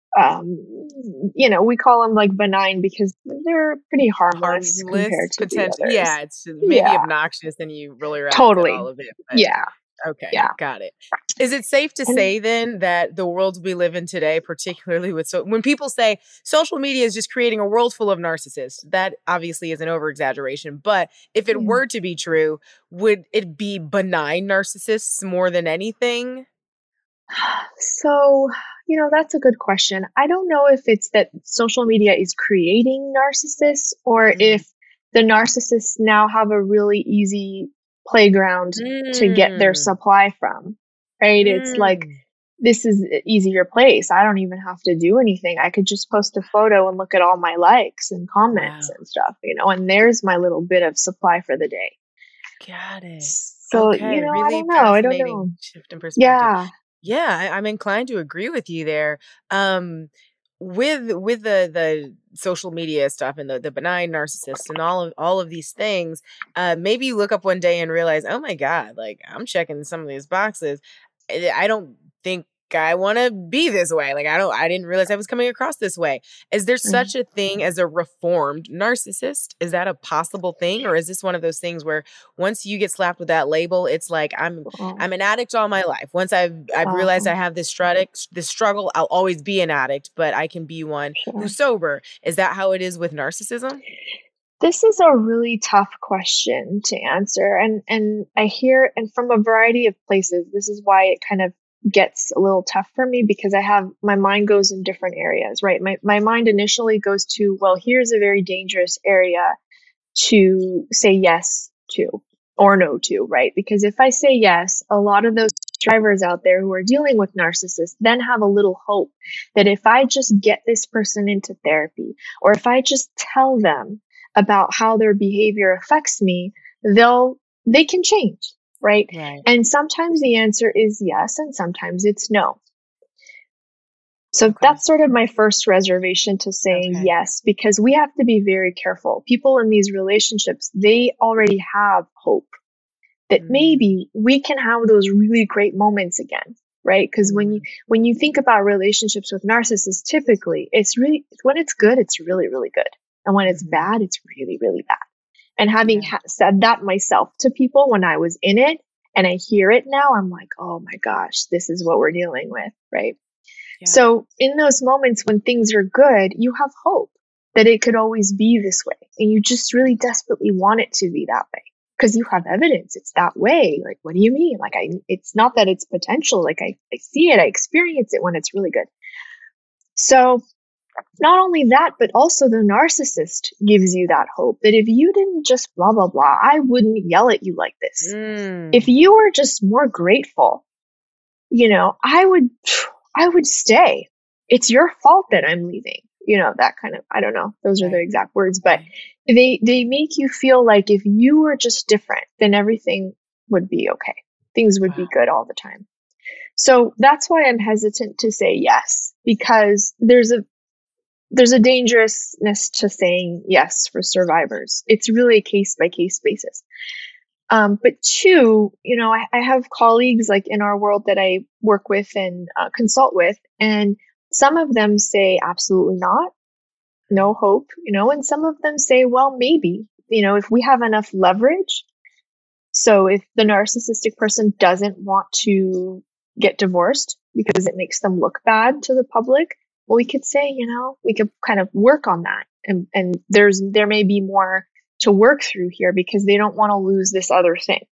We call them like benign because they're pretty harmless compared to the others. Yeah, it's maybe obnoxious and you really wrap totally all of it. But, yeah. Okay. Yeah. Got it. Is it safe to say then that the world we live in today, particularly when people say social media is just creating a world full of narcissists, that obviously is an over-exaggeration. But if it were to be true, would it be benign narcissists more than anything? So, that's a good question. I don't know if it's that social media is creating narcissists or if the narcissists now have a really easy playground to get their supply from, right? It's like, this is an easier place. I don't even have to do anything. I could just post a photo and look at all my likes and comments and stuff, and there's my little bit of supply for the day. Got it. So, really I don't know. Shift in perspective. Yeah, I'm inclined to agree with you there. With the social media stuff and the benign narcissists and all of these things, maybe you look up one day and realize, oh my God, like I'm checking some of these boxes. I don't think I want to be this way. Like I didn't realize I was coming across this way. Is there such a thing as a reformed narcissist? Is that a possible thing? Or is this one of those things where once you get slapped with that label, it's like I'm an addict all my life. Once I've realized I have this struggle, I'll always be an addict, but I can be one who's sober. Is that how it is with narcissism? This is a really tough question to answer. And I hear, and from a variety of places, this is why it kind of gets a little tough for me because my mind goes in different areas, right? My mind initially goes to, well, here's a very dangerous area to say yes to or no to, right? Because if I say yes, a lot of those drivers out there who are dealing with narcissists then have a little hope that if I just get this person into therapy, or if I just tell them about how their behavior affects me, they can change. Right? And sometimes the answer is yes, and sometimes it's no. So that's sort of my first reservation to saying yes, because we have to be very careful. People in these relationships, they already have hope that maybe we can have those really great moments again, right? Because when you think about relationships with narcissists, typically when it's good, it's really, really good. And when it's bad, it's really, really bad. And having said that myself to people when I was in it and I hear it now, I'm like, oh my gosh, this is what we're dealing with, right? Yeah. So in those moments when things are good, you have hope that it could always be this way. And you just really desperately want it to be that way because you have evidence it's that way. Like, what do you mean? Like, it's not that it's potential. Like I see it, I experience it when it's really good. So not only that, but also the narcissist gives you that hope that if you didn't just blah, blah, blah, I wouldn't yell at you like this. If you were just more grateful, I would stay. It's your fault that I'm leaving. That kind of, I don't know. Those are the exact words, but they make you feel like if you were just different, then everything would be okay. Things would be good all the time. So that's why I'm hesitant to say yes, because there's a dangerousness to saying yes for survivors. It's really a case by case basis. But two, I have colleagues like in our world that I work with and consult with, and some of them say absolutely not, no hope, and some of them say, well, maybe, if we have enough leverage. So if the narcissistic person doesn't want to get divorced because it makes them look bad to the public, well, we could say, we could kind of work on that. And there may be more to work through here because they don't want to lose this other thing,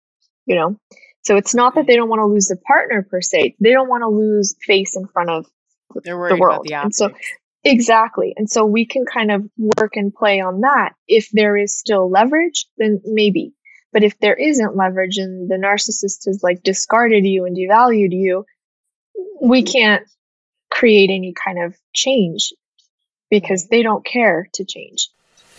So it's not that they don't want to lose the partner per se. They don't want to lose face in front of They're worried the world. about the And so optics. exactly. And so we can kind of work and play on that. If there is still leverage, then maybe. But if there isn't leverage and the narcissist has like discarded you and devalued you, we can't create any kind of change because they don't care to change.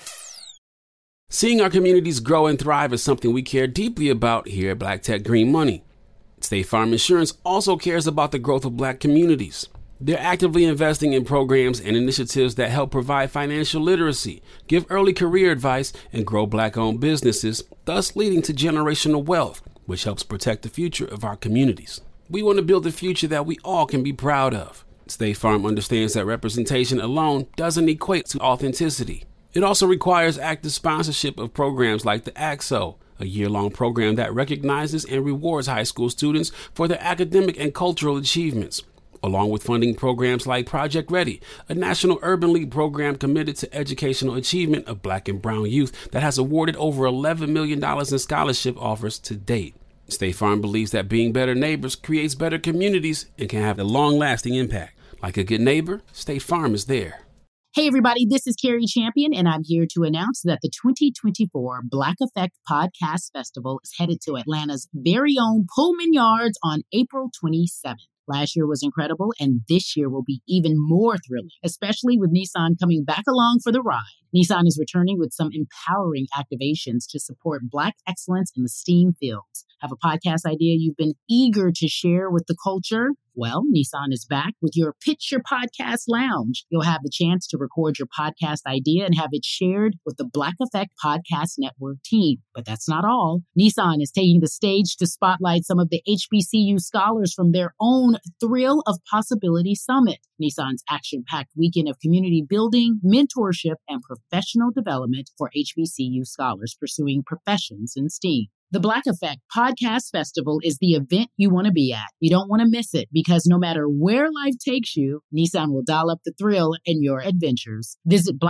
Seeing our communities grow and thrive is something we care deeply about here at Black Tech Green Money. State Farm Insurance also cares about the growth of Black communities. They're actively investing in programs and initiatives that help provide financial literacy, give early career advice, and grow Black-owned businesses, thus leading to generational wealth, which helps protect the future of our communities. We want to build a future that we all can be proud of. State Farm understands that representation alone doesn't equate to authenticity. It also requires active sponsorship of programs like the AXO, a year-long program that recognizes and rewards high school students for their academic and cultural achievements, along with funding programs like Project Ready, a National Urban League program committed to educational achievement of Black and brown youth that has awarded over $11 million in scholarship offers to date. State Farm believes that being better neighbors creates better communities and can have a long-lasting impact. Like a good neighbor, State Farm is there. Hey, everybody, this is Carrie Champion, and I'm here to announce that the 2024 Black Effect Podcast Festival is headed to Atlanta's very own Pullman Yards on April 27th. Last year was incredible, and this year will be even more thrilling, especially with Nissan coming back along for the ride. Nissan is returning with some empowering activations to support Black excellence in the STEAM fields. Have a podcast idea you've been eager to share with the culture? Well, Nissan is back with your Pitch Your Podcast Lounge. You'll have the chance to record your podcast idea and have it shared with the Black Effect Podcast Network team. But that's not all. Nissan is taking the stage to spotlight some of the HBCU scholars from their own Thrill of Possibility Summit. Nissan's action-packed weekend of community building, mentorship, and professional development for HBCU scholars pursuing professions in STEAM. The Black Effect Podcast Festival is the event you want to be at. You don't want to miss it because no matter where life takes you, Nissan will dial up the thrill in your adventures. Visit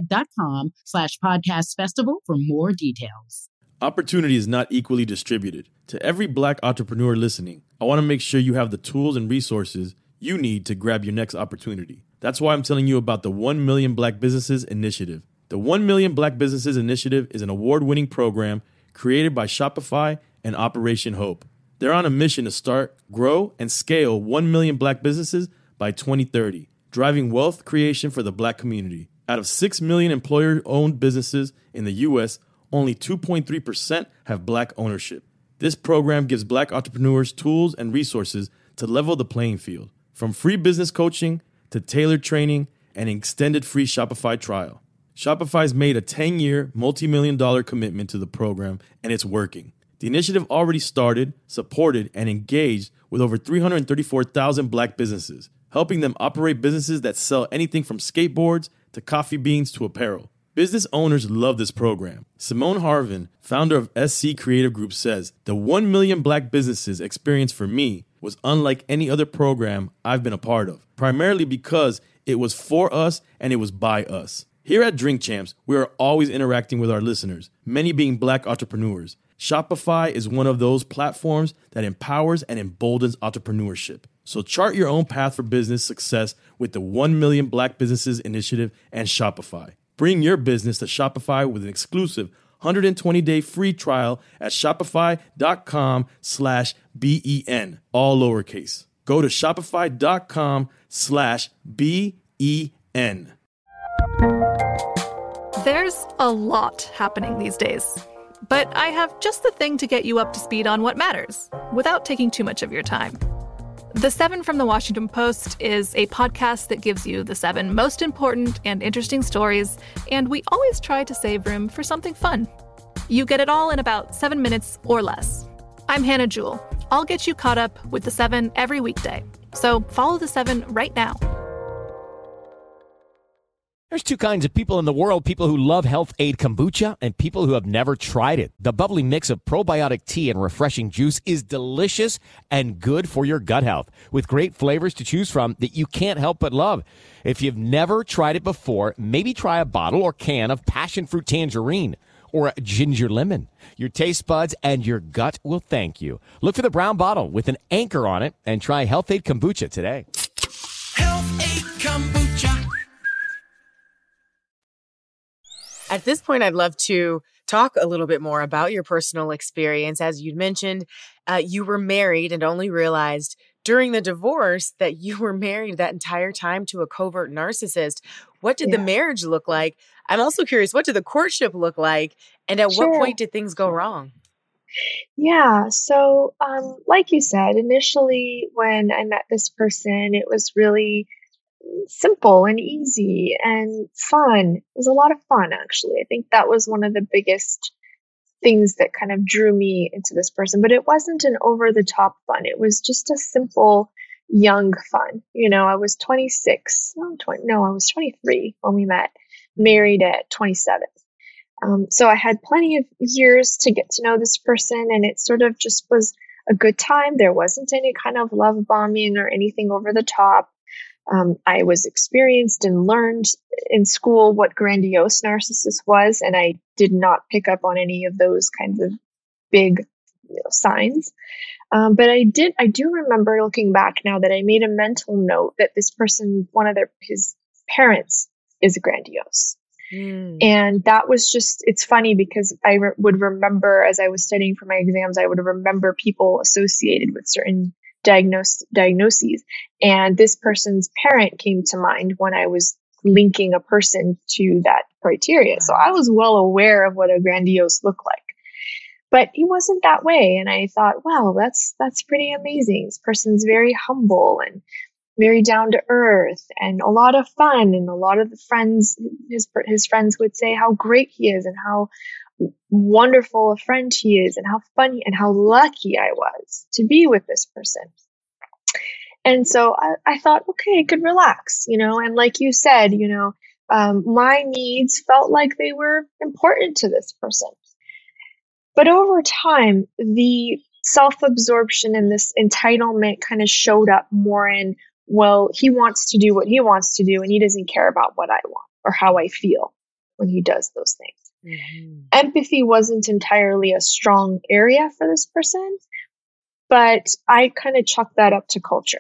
blackeffect.com/podcast festival for more details. Opportunity is not equally distributed. To every Black entrepreneur listening, I want to make sure you have the tools and resources you need to grab your next opportunity. That's why I'm telling you about the 1 Million Black Businesses Initiative. The 1 Million Black Businesses Initiative is an award-winning program created by Shopify and Operation Hope. They're on a mission to start, grow, and scale 1 million Black businesses by 2030, driving wealth creation for the Black community. Out of 6 million employer-owned businesses in the U.S., only 2.3% have Black ownership. This program gives Black entrepreneurs tools and resources to level the playing field, from free business coaching to tailored training and an extended free Shopify trial. Shopify's made a 10-year, multi-million-dollar commitment to the program, and it's working. The initiative already started, supported, and engaged with over 334,000 Black businesses, helping them operate businesses that sell anything from skateboards to coffee beans to apparel. Business owners love this program. Simone Harvin, founder of SC Creative Group, says, "The 1 million Black businesses experience for me was unlike any other program I've been a part of, primarily because it was for us and it was by us." Here at Drink Champs, we are always interacting with our listeners, many being Black entrepreneurs. Shopify is one of those platforms that empowers and emboldens entrepreneurship. So chart your own path for business success with the 1 Million Black Businesses Initiative and Shopify. Bring your business to Shopify with an exclusive 120-day free trial at shopify.com/BEN, all lowercase. Go to shopify.com/BEN. There's a lot happening these days, but I have just the thing to get you up to speed on what matters without taking too much of your time. The 7 from the Washington Post is a podcast that gives you the 7 most important and interesting stories, and we always try to save room for something fun. You get it all in about 7 minutes or less. I'm Hannah Jewell. I'll get you caught up with the 7 every weekday. So follow the 7 right now. There's two kinds of people in the world, people who love Health Aid Kombucha and people who have never tried it. The bubbly mix of probiotic tea and refreshing juice is delicious and good for your gut health, with great flavors to choose from that you can't help but love. If you've never tried it before, maybe try a bottle or can of passion fruit tangerine or a ginger lemon. Your taste buds and your gut will thank you. Look for the brown bottle with an anchor on it and try Health Aid Kombucha today. Health Aid Kombucha. At this point, I'd love to talk a little bit more about your personal experience. As you mentioned, you were married and only realized during the divorce that you were married that entire time to a covert narcissist. What did the marriage look like? I'm also curious, what did the courtship look like? And at what point did things go wrong? Yeah. So, like you said, initially when I met this person, it was really simple and easy and fun. It was a lot of fun, actually. I think that was one of the biggest things that kind of drew me into this person, but it wasn't an over the top fun. It was just a simple, young fun. You know, I was 26. I was 23 when we met, married at 27. So I had plenty of years to get to know this person, and it sort of just was a good time. There wasn't any kind of love bombing or anything over the top. I was experienced and learned in school what grandiose narcissist was, and I did not pick up on any of those kinds of big signs. But I do remember looking back now that I made a mental note that this person, his parents is grandiose. And that was just, it's funny because I would remember as I was studying for my exams, I would remember people associated with certain diagnoses. And this person's parent came to mind when I was linking a person to that criteria. So I was well aware of what a grandiose looked like. But he wasn't that way. And I thought, wow, that's pretty amazing. This person's very humble and very down to earth and a lot of fun. And a lot of the friends, his friends would say how great he is and how wonderful a friend he is and how funny and how lucky I was to be with this person. And so I thought, okay, I could relax, and like you said, my needs felt like they were important to this person. But over time, the self-absorption and this entitlement kind of showed up more in, well, he wants to do what he wants to do, and he doesn't care about what I want or how I feel when he does those things. Mm-hmm. Empathy wasn't entirely a strong area for this person, but I kind of chalked that up to culture.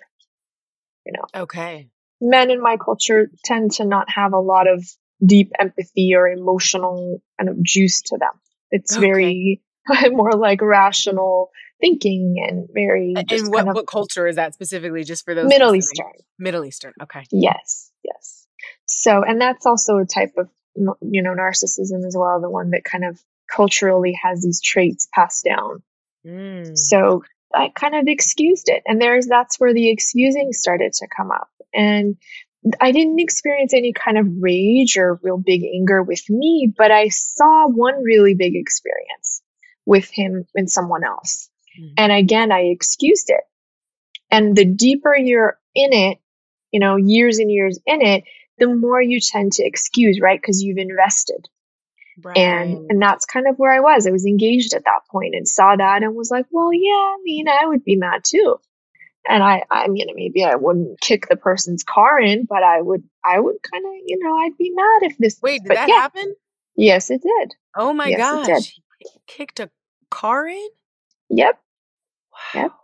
Okay. Men in my culture tend to not have a lot of deep empathy or emotional kind of juice to them. It's very more like rational thinking and very. And what culture is that specifically? Just for those Middle Eastern. Middle Eastern. Okay. Yes. So, and that's also a type of narcissism as well. The one that kind of culturally has these traits passed down. So I kind of excused it, and that's where the excusing started to come up. And I didn't experience any kind of rage or real big anger with me, but I saw one really big experience with him and someone else. And again, I excused it. And the deeper you're in it, years and years in it, the more you tend to excuse, right? Because you've invested. Right. And that's kind of where I was. I was engaged at that point and saw that and was like, well, yeah, I would be mad too. And I maybe I wouldn't kick the person's car in, but I would kind of, I'd be mad if this. Wait, did that happen? Yes, it did. Oh my gosh. He kicked a car in? Yep. Wow. Yep.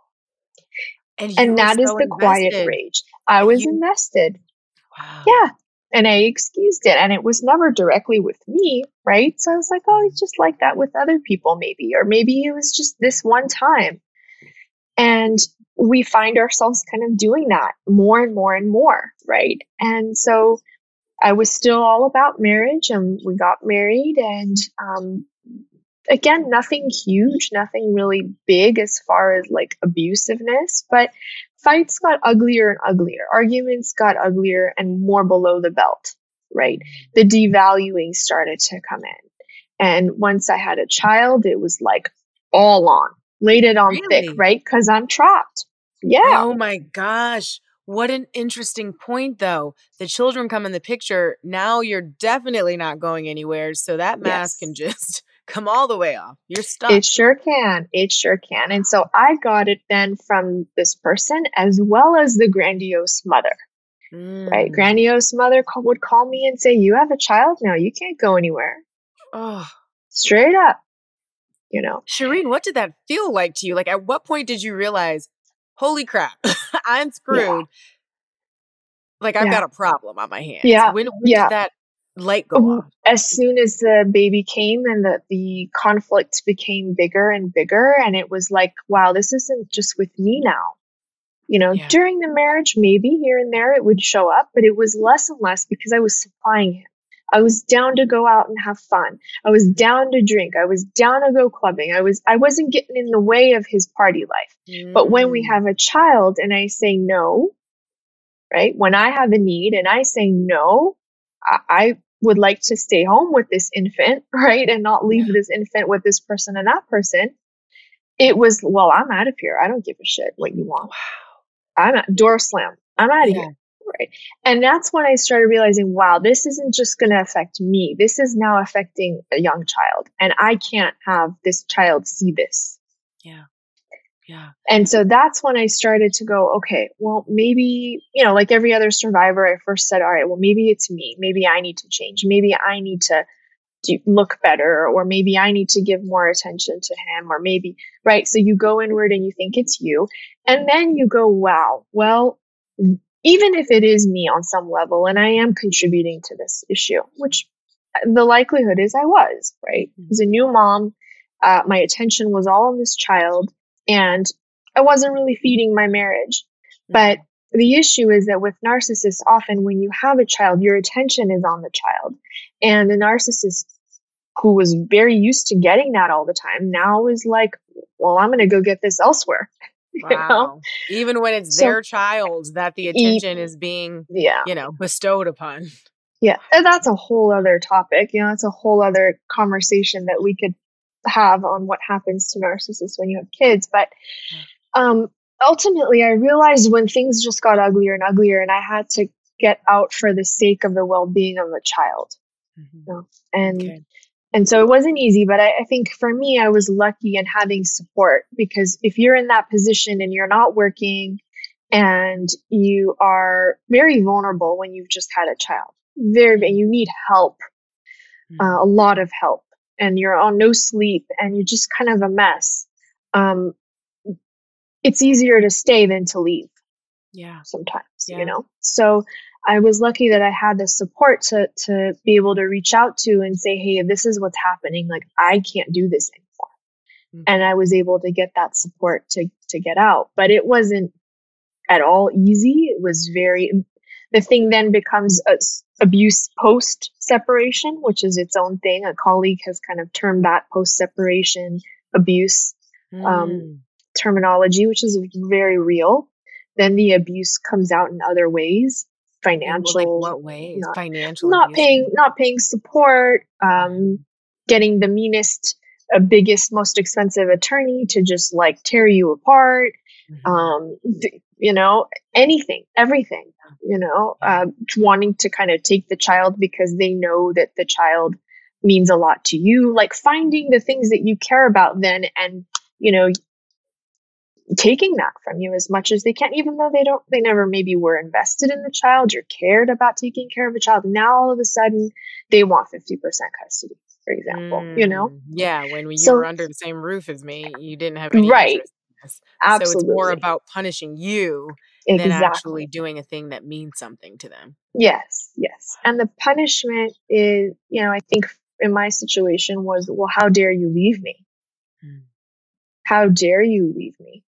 And that is the quiet rage. I was invested. Wow. Yeah. And I excused it, and it was never directly with me, right? So I was like, oh, it's just like that with other people maybe, or maybe it was just this one time. And we find ourselves kind of doing that more and more and more, right? And so I was still all about marriage, and we got married, and again, nothing huge, nothing really big as far as like abusiveness, but fights got uglier and uglier. Arguments got uglier and more below the belt, right? The devaluing started to come in. And once I had a child, it was like all on. Laid it on thick, right? Because I'm trapped. Yeah. Oh my gosh. What an interesting point, though. The children come in the picture. Now you're definitely not going anywhere. So that mask can just come all the way off. You're stuck. It sure can. It sure can. And so I got it then from this person as well as the grandiose mother. Right? Grandiose mother would call me and say, you have a child now. You can't go anywhere. Oh, straight up. You know, Shireen, what did that feel like to you? Like, at what point did you realize, holy crap, I'm screwed? Yeah. Like, I've got a problem on my hands. Yeah. When did that light go off? As soon as the baby came and the conflict became bigger and bigger, and it was like, wow, this isn't just with me now. You know, during the marriage, maybe here and there it would show up, but it was less and less because I was supplying him. I was down to go out and have fun. I was down to drink. I was down to go clubbing. I wasn't getting in the way of his party life. But when we have a child and I say no, right? When I have a need and I say no, I would like to stay home with this infant, right? And not leave this infant with this person and that person. It was, well, I'm out of here. I don't give a shit what you want. I'm at door slam. I'm out of here. Right. And that's when I started realizing, wow, this isn't just going to affect me. This is now affecting a young child. And I can't have this child see this. Yeah. Yeah. And so that's when I started to go, okay, well, maybe, you know, like every other survivor, I first said, all right, well, maybe it's me. Maybe I need to change. Maybe I need to look better, or maybe I need to give more attention to him, or maybe, right. So you go inward and you think it's you. And then you go, wow, well, even if it is me on some level and I am contributing to this issue, which the likelihood is I was, right? As a new mom, my attention was all on this child and I wasn't really feeding my marriage. But the issue is that with narcissists, often when you have a child, your attention is on the child. And the narcissist who was very used to getting that all the time now is like, well, I'm going to go get this elsewhere. Wow. You know? Even when it's their child that the attention is being, you know, bestowed upon. Yeah. And that's a whole other topic. You know, it's a whole other conversation that we could have on what happens to narcissists when you have kids. But ultimately, I realized when things just got uglier and uglier, and I had to get out for the sake of the well-being of the child. You know? And so it wasn't easy, but I think for me, I was lucky in having support, because if you're in that position and you're not working and you are very vulnerable when you've just had a child, you need help, a lot of help, and you're on no sleep and you're just kind of a mess. It's easier to stay than to leave. Yeah. Sometimes, you know? So I was lucky that I had the support to be able to reach out to and say, hey, this is what's happening. Like, I can't do this anymore. And I was able to get that support to get out. But it wasn't at all easy. It was the thing then becomes abuse post-separation, which is its own thing. A colleague has kind of termed that post-separation abuse terminology, which is very real. Then the abuse comes out in other ways. Financial, like what ways? Financial, not paying support, getting the meanest, biggest, most expensive attorney to just like tear you apart. You know, everything. You know, wanting to kind of take the child because they know that the child means a lot to you. Like finding the things that you care about then, and you know, taking that from you as much as they can, even though they never maybe were invested in the child or cared about taking care of a child. Now all of a sudden they want 50% custody, for example, you know? Yeah. When you were under the same roof as me, you didn't have any interest in this. Absolutely. So it's more about punishing you than actually doing a thing that means something to them. Yes. And the punishment is, you know, I think in my situation was, well, how dare you leave me? How dare you leave me?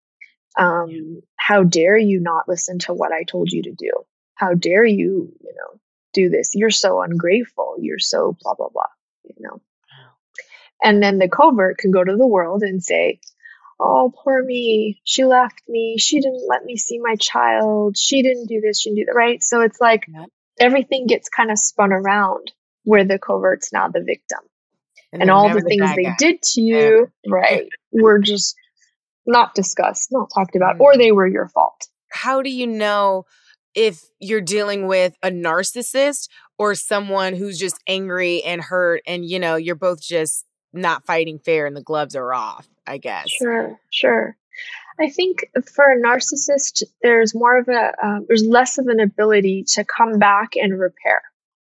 How dare you not listen to what I told you to do? How dare you, you know, do this? You're so ungrateful. You're so blah, blah, blah, you know? And then the covert can go to the world and say, oh, poor me. She left me. She didn't let me see my child. She didn't do this. She didn't do that. Right. So it's like everything gets kind of spun around where the covert's now the victim. And all the things they did to you, right, were just not discussed, not talked about, or they were your fault. how do you know if you're dealing with a narcissist or someone who's just angry and hurt and, you know, you're both just not fighting fair and the gloves are off, I guess? Sure. I think for a narcissist, there's there's less of an ability to come back and repair.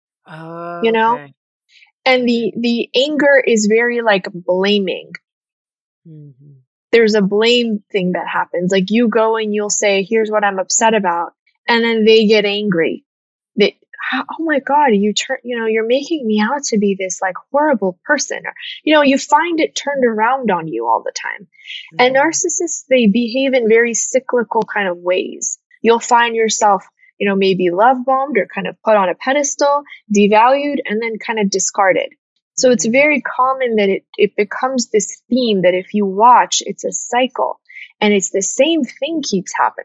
Oh, you know? okay. And the anger is very like blaming. Mm-hmm. There's a blame thing that happens. Like you go and you'll say, here's what I'm upset about. And then they get angry. Oh my God, you're making me out to be this like horrible person. Or, you find it turned around on you all the time. Mm-hmm. And narcissists, they behave in very cyclical kind of ways. You'll find yourself, maybe love bombed or kind of put on a pedestal, devalued, and then kind of discarded. So it's very common that it becomes this theme that if you watch, it's a cycle and it's the same thing keeps happening.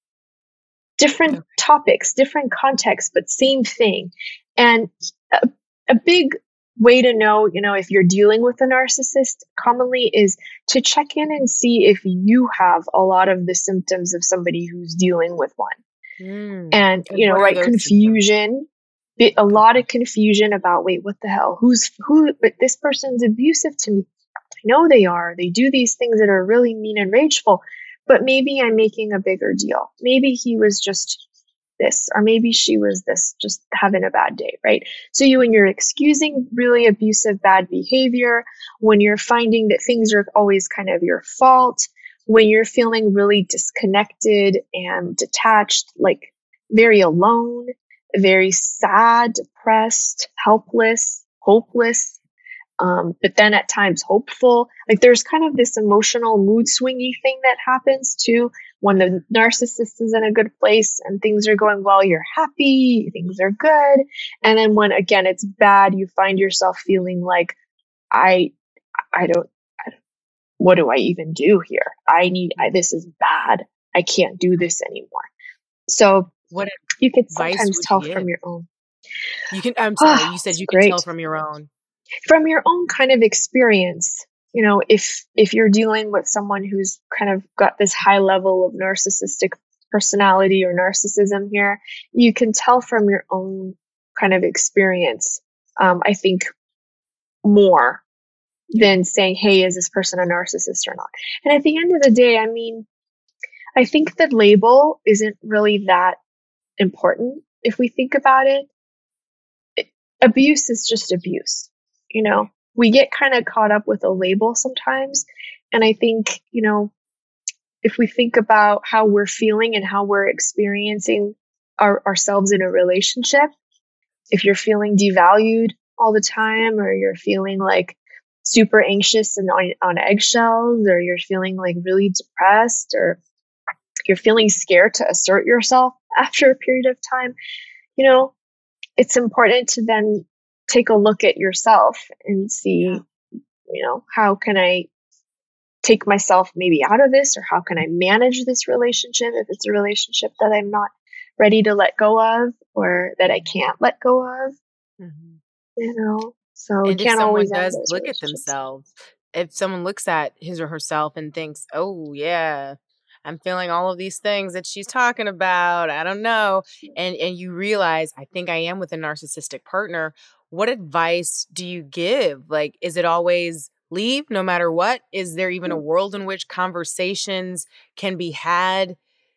Different topics, different contexts, but same thing. And a big way to know, if you're dealing with a narcissist commonly is to check in and see if you have a lot of the symptoms of somebody who's dealing with one. And, confusion, a lot of confusion about, wait, what the hell? But this person's abusive to me. I know they are. They do these things that are really mean and rageful, but maybe I'm making a bigger deal. Maybe he was just this, or maybe she was this, just having a bad day, right? So when you're excusing really abusive, bad behavior, when you're finding that things are always kind of your fault, when you're feeling really disconnected and detached, like very alone, very sad, depressed, helpless, hopeless, but then at times hopeful. Like there's kind of this emotional mood swingy thing that happens too. When the narcissist is in a good place and things are going well, you're happy, things are good. And then when, again, it's bad, you find yourself feeling like, what do I even do here? This is bad. I can't do this anymore. So you could sometimes tell from your own. I'm sorry, you said you can tell from your own. From your own kind of experience, if you're dealing with someone who's kind of got this high level of narcissistic personality or narcissism here, you can tell from your own kind of experience, I think, more than saying, hey, is this person a narcissist or not? And at the end of the day, I think the label isn't really that important. If we think about it, abuse is just abuse. We get kind of caught up with a label sometimes. And I think, if we think about how we're feeling and how we're experiencing ourselves in a relationship, if you're feeling devalued all the time, or you're feeling like super anxious and on eggshells, or you're feeling like really depressed, or you're feeling scared to assert yourself after a period of time, it's important to then take a look at yourself and see, how can I take myself maybe out of this, or how can I manage this relationship if it's a relationship that I'm not ready to let go of, or that I can't let go of, So and can't if always someone does look at themselves, if someone looks at his or herself and thinks, oh yeah, I'm feeling all of these things that she's talking about, I don't know, and you realize, I think I am with a narcissistic partner, what advice do you give? Like, is it always leave no matter what? Is there even a world in which conversations can be had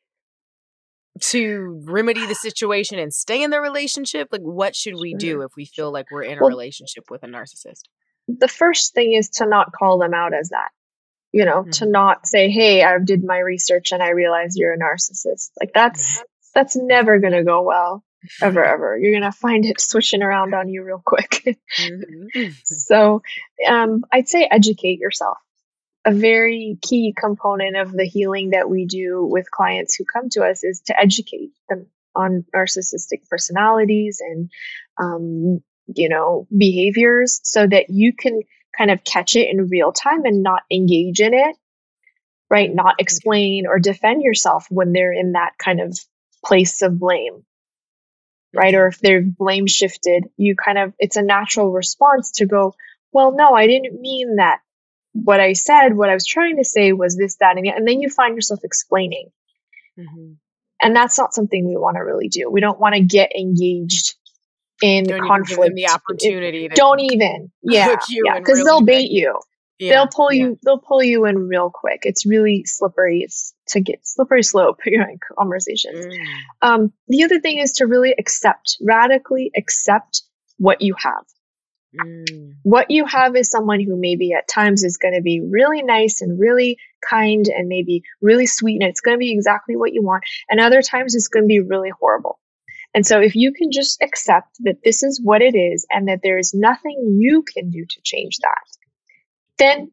to remedy the situation and stay in the relationship? Like, what should we do if we feel like we're in a relationship with a narcissist? The first thing is to not call them out as that, to not say, hey, I did my research and I realized you're a narcissist. Like that's never going to go well, ever. You're going to find it switching around on you real quick. So I'd say educate yourself. A very key component of the healing that we do with clients who come to us is to educate them on narcissistic personalities and, behaviors, so that you can kind of catch it in real time and not engage in it, right? Not explain or defend yourself when they're in that kind of place of blame, right? Or if they're blame shifted, it's a natural response to go, well, no, I didn't mean that. What I said, what I was trying to say was this, that, and then you find yourself explaining. And that's not something we want to really do. We don't want to get engaged in Don't conflict. even give them the opportunity to don't even. Yeah. hook you Yeah. and Because really they'll make- bait you. Yeah, They'll pull you in real quick. It's really slippery. It's to get slippery slope, in conversations. The other thing is to really radically accept what you have. What you have is someone who maybe at times is going to be really nice and really kind and maybe really sweet, and it's going to be exactly what you want. And other times it's going to be really horrible. And so if you can just accept that this is what it is and that there is nothing you can do to change that, then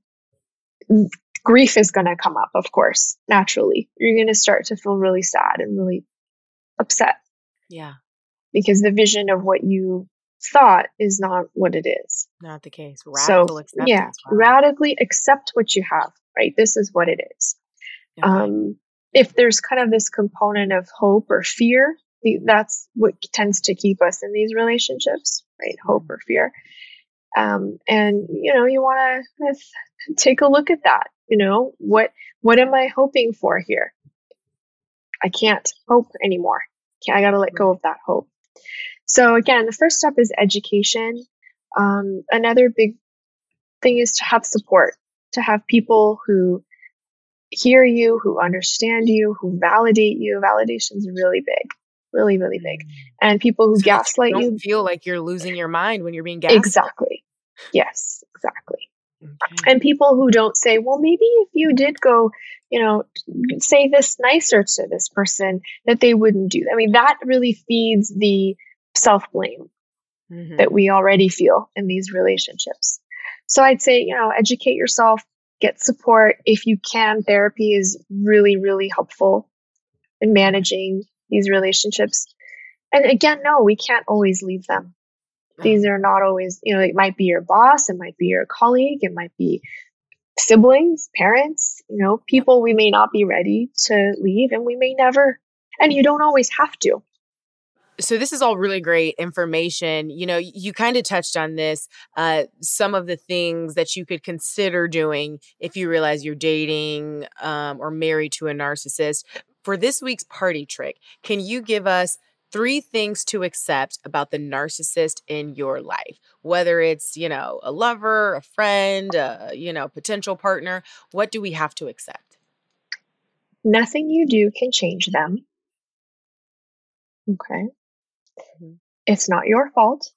grief is going to come up, of course, naturally. You're going to start to feel really sad and really upset. Yeah. Because the vision of what you thought is not what it is. Not the case. Radical acceptance. Yeah, wow. radically accept what you have, right? This is what it is. Okay. If there's kind of this component of hope or fear, that's what tends to keep us in these relationships, right? Hope or fear. And, you want to take a look at that. What am I hoping for here? I can't hope anymore. I got to let go of that hope. So again, the first step is education. Another big thing is to have support, to have people who hear you, who understand you, who validate you. Validation is really big, really, really big. And people who gaslight you. Don't feel like you're losing your mind when you're being gaslit. Exactly. Yes, exactly. Okay. And people who don't say, well, maybe if you did go, say this nicer to this person, that they wouldn't do that. I mean, that really feeds the self-blame that we already feel in these relationships. So I'd say, educate yourself, get support. If you can, therapy is really, really helpful in managing these relationships. And again, no, we can't always leave them. These are not always, it might be your boss, it might be your colleague, it might be siblings, parents, people we may not be ready to leave, and we may never, and you don't always have to. So this is all really great information. You kind of touched on this, some of the things that you could consider doing if you realize you're dating or married to a narcissist. For this week's party trick, can you give us 3 things to accept about the narcissist in your life? Whether it's, a lover, a friend, potential partner, what do we have to accept? Nothing you do can change them. Okay. It's not your fault.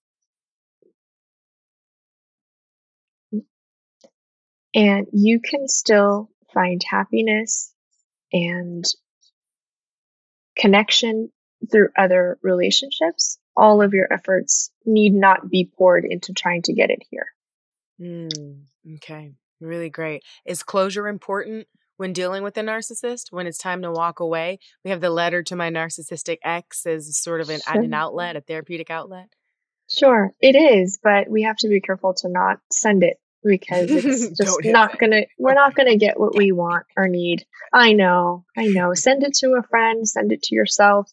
And you can still find happiness and connection through other relationships. All of your efforts need not be poured into trying to get it here. Okay. Really great. Is closure important when dealing with a narcissist? When it's time to walk away? We have the letter to my narcissistic ex as sort of an outlet, a therapeutic outlet. Sure, it is, but we have to be careful to not send it because it's just we're not gonna get what we want or need. I know. Send it to a friend, send it to yourself.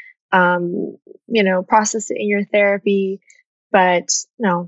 Process it in your therapy, but no,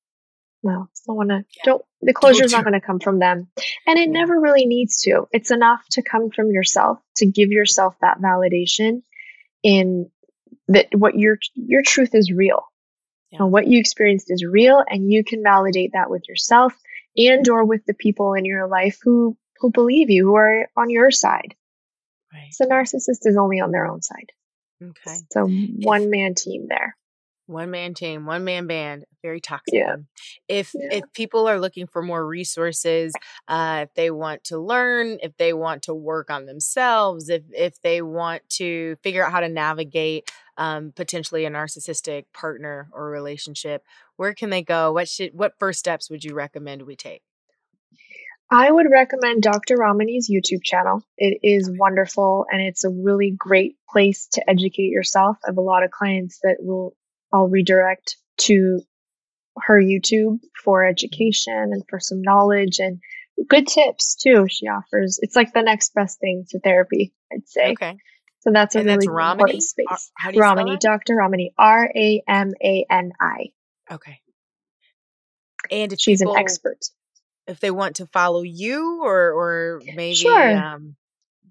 the closure is not going to come from them. And it never really needs to. It's enough to come from yourself, to give yourself that validation in that what your truth is real. And what you experienced is real, and you can validate that with yourself and or with the people in your life who believe you, who are on your side. Right. So narcissist is only on their own side. Okay. So one-man team there. One-man team, one-man band, very toxic. Yeah. If people are looking for more resources, if they want to learn, if they want to work on themselves, if they want to figure out how to navigate potentially a narcissistic partner or relationship, where can they go? What first steps would you recommend we take? I would recommend Dr. Ramani's YouTube channel. It is wonderful, and it's a really great place to educate yourself. I have a lot of clients that I'll redirect to her YouTube for education and for some knowledge and good tips too. She offers, it's like the next best thing to therapy, I'd say. Okay. So that's a really Ramani? important space. How do you spell Ramani, that? Dr. Ramani, Ramani. Okay. And if she's an expert. If they want to follow you or maybe sure.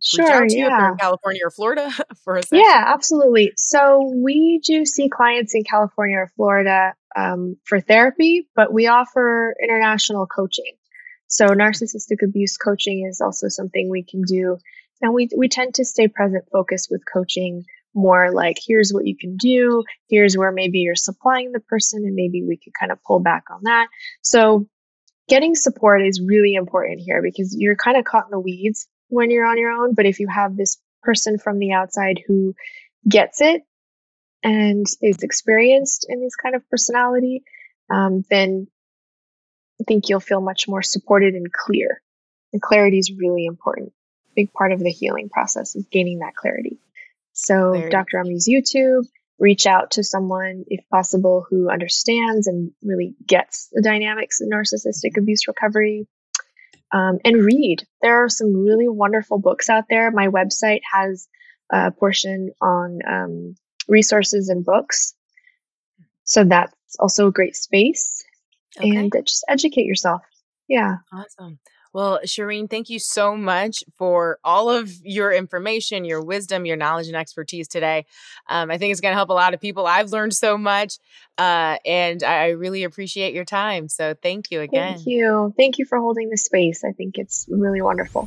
reach out to you if they're in California or Florida for a session? Yeah, absolutely. So we do see clients in California or Florida for therapy, but we offer international coaching. So narcissistic abuse coaching is also something we can do. And we tend to stay present focused with coaching, more like, here's what you can do. Here's where maybe you're supplying the person, and maybe we could kind of pull back on that. So getting support is really important here, because you're kind of caught in the weeds when you're on your own. But if you have this person from the outside who gets it and is experienced in this kind of personality, then I think you'll feel much more supported and clear. And clarity is really important. Big part of the healing process is gaining that clarity. So Dr. Ami's YouTube, reach out to someone, if possible, who understands and really gets the dynamics of narcissistic abuse recovery, and read. There are some really wonderful books out there. My website has a portion on resources and books. So that's also a great space. Okay. And just educate yourself. Yeah. Awesome. Well, Shireen, thank you so much for all of your information, your wisdom, your knowledge and expertise today. I think it's going to help a lot of people. I've learned so much, and I really appreciate your time. So thank you again. Thank you. Thank you for holding the space. I think it's really wonderful.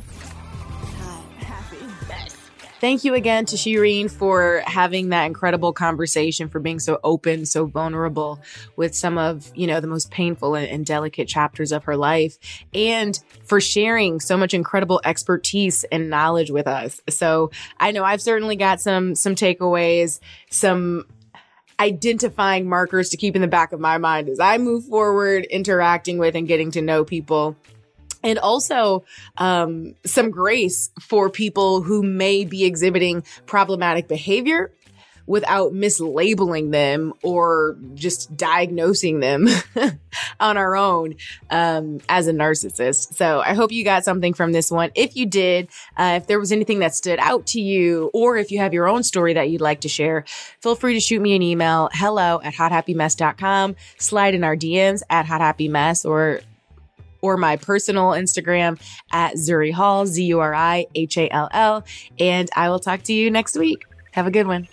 Thank you again to Shireen for having that incredible conversation, for being so open, so vulnerable with some of, the most painful and delicate chapters of her life, and for sharing so much incredible expertise and knowledge with us. So I know I've certainly got some takeaways, some identifying markers to keep in the back of my mind as I move forward, interacting with and getting to know people. And also some grace for people who may be exhibiting problematic behavior without mislabeling them or just diagnosing them on our own as a narcissist. So I hope you got something from this one. If you did, if there was anything that stood out to you, or if you have your own story that you'd like to share, feel free to shoot me an email, hello@hothappymess.com, slide in our DMs at hothappymess, or my personal Instagram at Zuri Hall, ZURIHALL. And I will talk to you next week. Have a good one.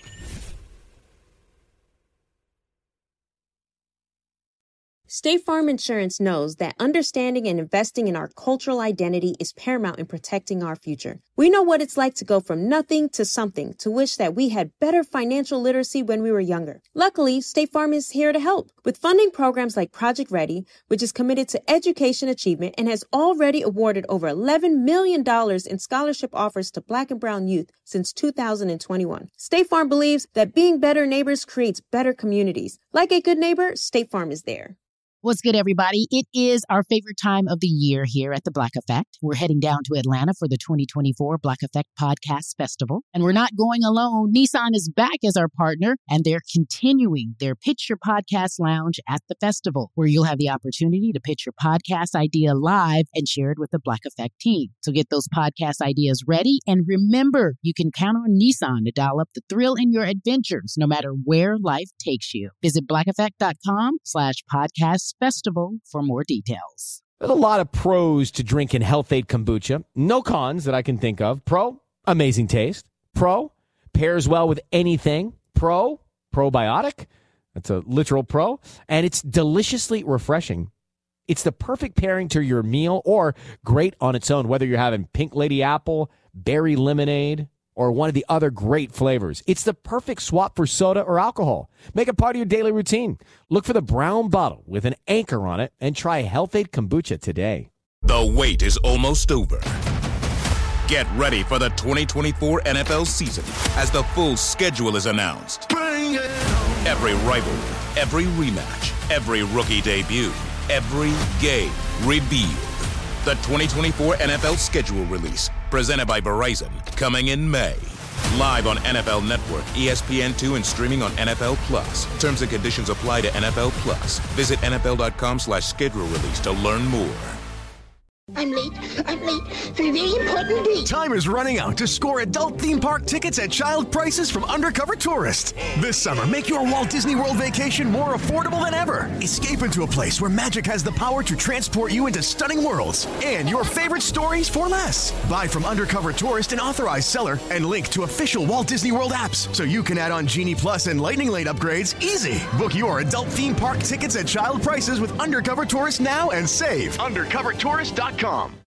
State Farm Insurance knows that understanding and investing in our cultural identity is paramount in protecting our future. We know what it's like to go from nothing to something, to wish that we had better financial literacy when we were younger. Luckily, State Farm is here to help with funding programs like Project Ready, which is committed to education achievement and has already awarded over $11 million in scholarship offers to Black and Brown youth since 2021. State Farm believes that being better neighbors creates better communities. Like a good neighbor, State Farm is there. What's good, everybody? It is our favorite time of the year here at the Black Effect. We're heading down to Atlanta for the 2024 Black Effect Podcast Festival. And we're not going alone. Nissan is back as our partner, and they're continuing their Pitch Your Podcast Lounge at the festival, where you'll have the opportunity to pitch your podcast idea live and share it with the Black Effect team. So get those podcast ideas ready. And remember, you can count on Nissan to dial up the thrill in your adventures, no matter where life takes you. Visit blackeffect.com/podcast festival for more details. There's a lot of pros to drinking Health-Ade kombucha. No cons that I can think of. Pro, amazing taste. Pro, pairs well with anything. Pro, probiotic. That's a literal pro. And it's deliciously refreshing. It's the perfect pairing to your meal, or great on its own, whether you're having pink lady apple, berry lemonade, or one of the other great flavors. It's the perfect swap for soda or alcohol. Make it part of your daily routine. Look for the brown bottle with an anchor on it and try Health-Ade kombucha today. The wait is almost over. Get ready for the 2024 NFL season as the full schedule is announced. Every rivalry, every rematch, every rookie debut, every game revealed. The 2024 NFL schedule release, presented by Verizon, coming in May. Live on NFL Network, ESPN2, and streaming on NFL Plus. Terms and conditions apply to NFL Plus. Visit NFL.com/schedule release to learn more. I'm late for a very important date. Time is running out to score adult theme park tickets at child prices from Undercover Tourist. This summer, make your Walt Disney World vacation more affordable than ever. Escape into a place where magic has the power to transport you into stunning worlds and your favorite stories for less. Buy from Undercover Tourist, an authorized seller, and link to official Walt Disney World apps so you can add on Genie Plus and Lightning Lane upgrades easy. Book your adult theme park tickets at child prices with Undercover Tourist now and save. UndercoverTourist.com.